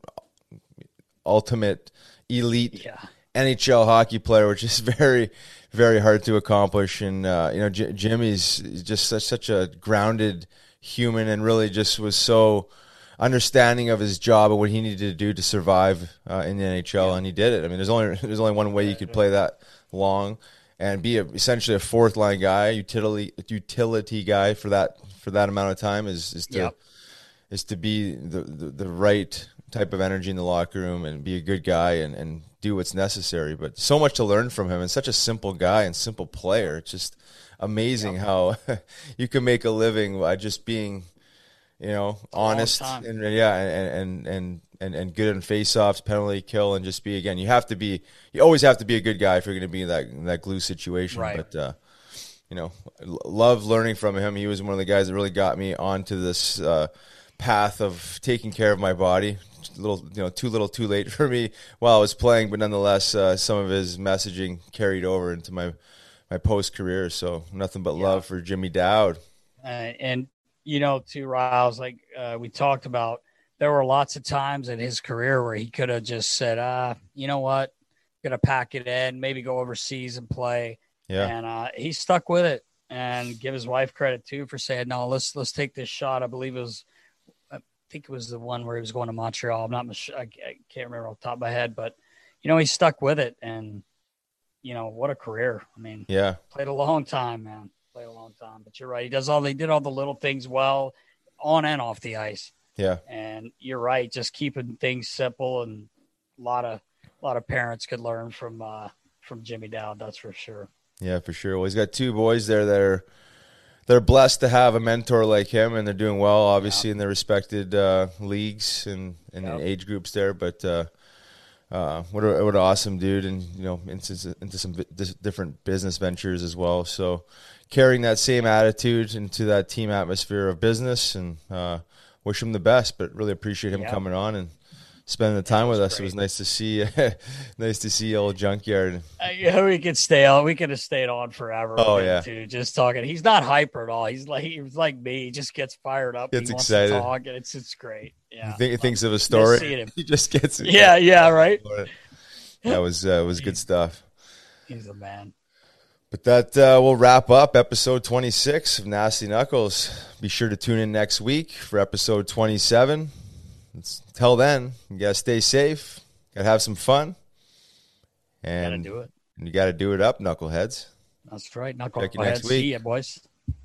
ultimate, elite Yeah. N H L hockey player, which is very, very hard to accomplish. And, uh, you know, J- Jimmy's just such, such a grounded human and really just was so understanding of his job and what he needed to do to survive uh, in the N H L. And he did it. I mean, there's only, there's only one way you could play that long and be a, essentially a fourth line guy, utility, utility guy for that, for that amount of time is, is to, Yep. is to be the, the, the right type of energy in the locker room and be a good guy and, and do what's necessary. But so much to learn from him and such a simple guy and simple player. It's just amazing yep. how you can make a living by just being, you know, honest and yeah, and, and, and, and, and good in face-offs, penalty kill, and just be, again, you have to be, you always have to be a good guy if you're going to be in that, in that glue situation. Right. But, uh, you know, love learning from him. He was one of the guys that really got me onto this uh, path of taking care of my body. A little, you know, too little, too late for me while I was playing, but nonetheless, uh, some of his messaging carried over into my my post career. So nothing but yeah. love for Jimmy Dowd. Uh, and you know, too, Riles, like uh, we talked about, there were lots of times in his career where he could have just said, "Ah, you know what, gonna pack it in, maybe go overseas and play." Yeah, and uh, he stuck with it, and give his wife credit too for saying, "No, let's let's take this shot." I believe it was, I think it was the one where he was going to Montreal. I'm not, I can't remember off the top of my head, but you know, he stuck with it, and you know, what a career. I mean, yeah, played a long time, man. played a long time. But you're right. He does all, they did all the little things well on and off the ice. Yeah. And you're right. Just keeping things simple, and a lot of, a lot of parents could learn from, uh, from Jimmy Dowd. That's for sure. Yeah, for sure. Well, he's got two boys there that are, they're blessed to have a mentor like him, and they're doing well, obviously, yeah. in their respected uh, leagues and, and yep. age groups there. But uh, uh, what a, what an awesome dude, and you know, into into some different business ventures as well. So carrying that same attitude into that team atmosphere of business, and uh, wish him the best. But really appreciate him yep. coming on and spending the time with us. Great. It was nice to see, nice to see old Junkyard. Uh, yeah, we could stay on. We could have stayed on forever. Oh yeah, too. Just talking. He's not hyper at all. He's like he's like me. He just gets fired up. Gets he wants excited. To talk, and it's it's great. Yeah, he, think, he thinks of a story. He just gets. Yeah, yeah, right. That was uh, was good stuff. He's a man. But that uh, will wrap up episode twenty-six of Nasty Knuckles. Be sure to tune in next week for episode twenty-seven. Until then, you gotta stay safe, gotta have some fun, and you gotta do it. And you gotta do it up, knuckleheads. That's right, knuckleheads. Next week. See ya, boys.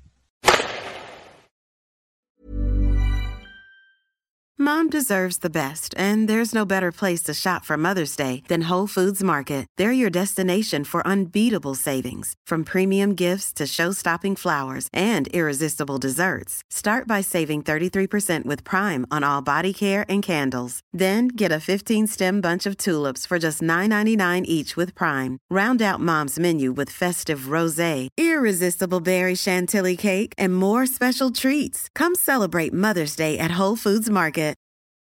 Mom deserves the best, and there's no better place to shop for Mother's Day than Whole Foods Market. They're your destination for unbeatable savings, from premium gifts to show-stopping flowers and irresistible desserts. Start by saving thirty-three percent with Prime on all body care and candles. Then get a fifteen-stem bunch of tulips for just nine ninety-nine each with Prime. Round out Mom's menu with festive rosé, irresistible berry chantilly cake, and more special treats. Come celebrate Mother's Day at Whole Foods Market.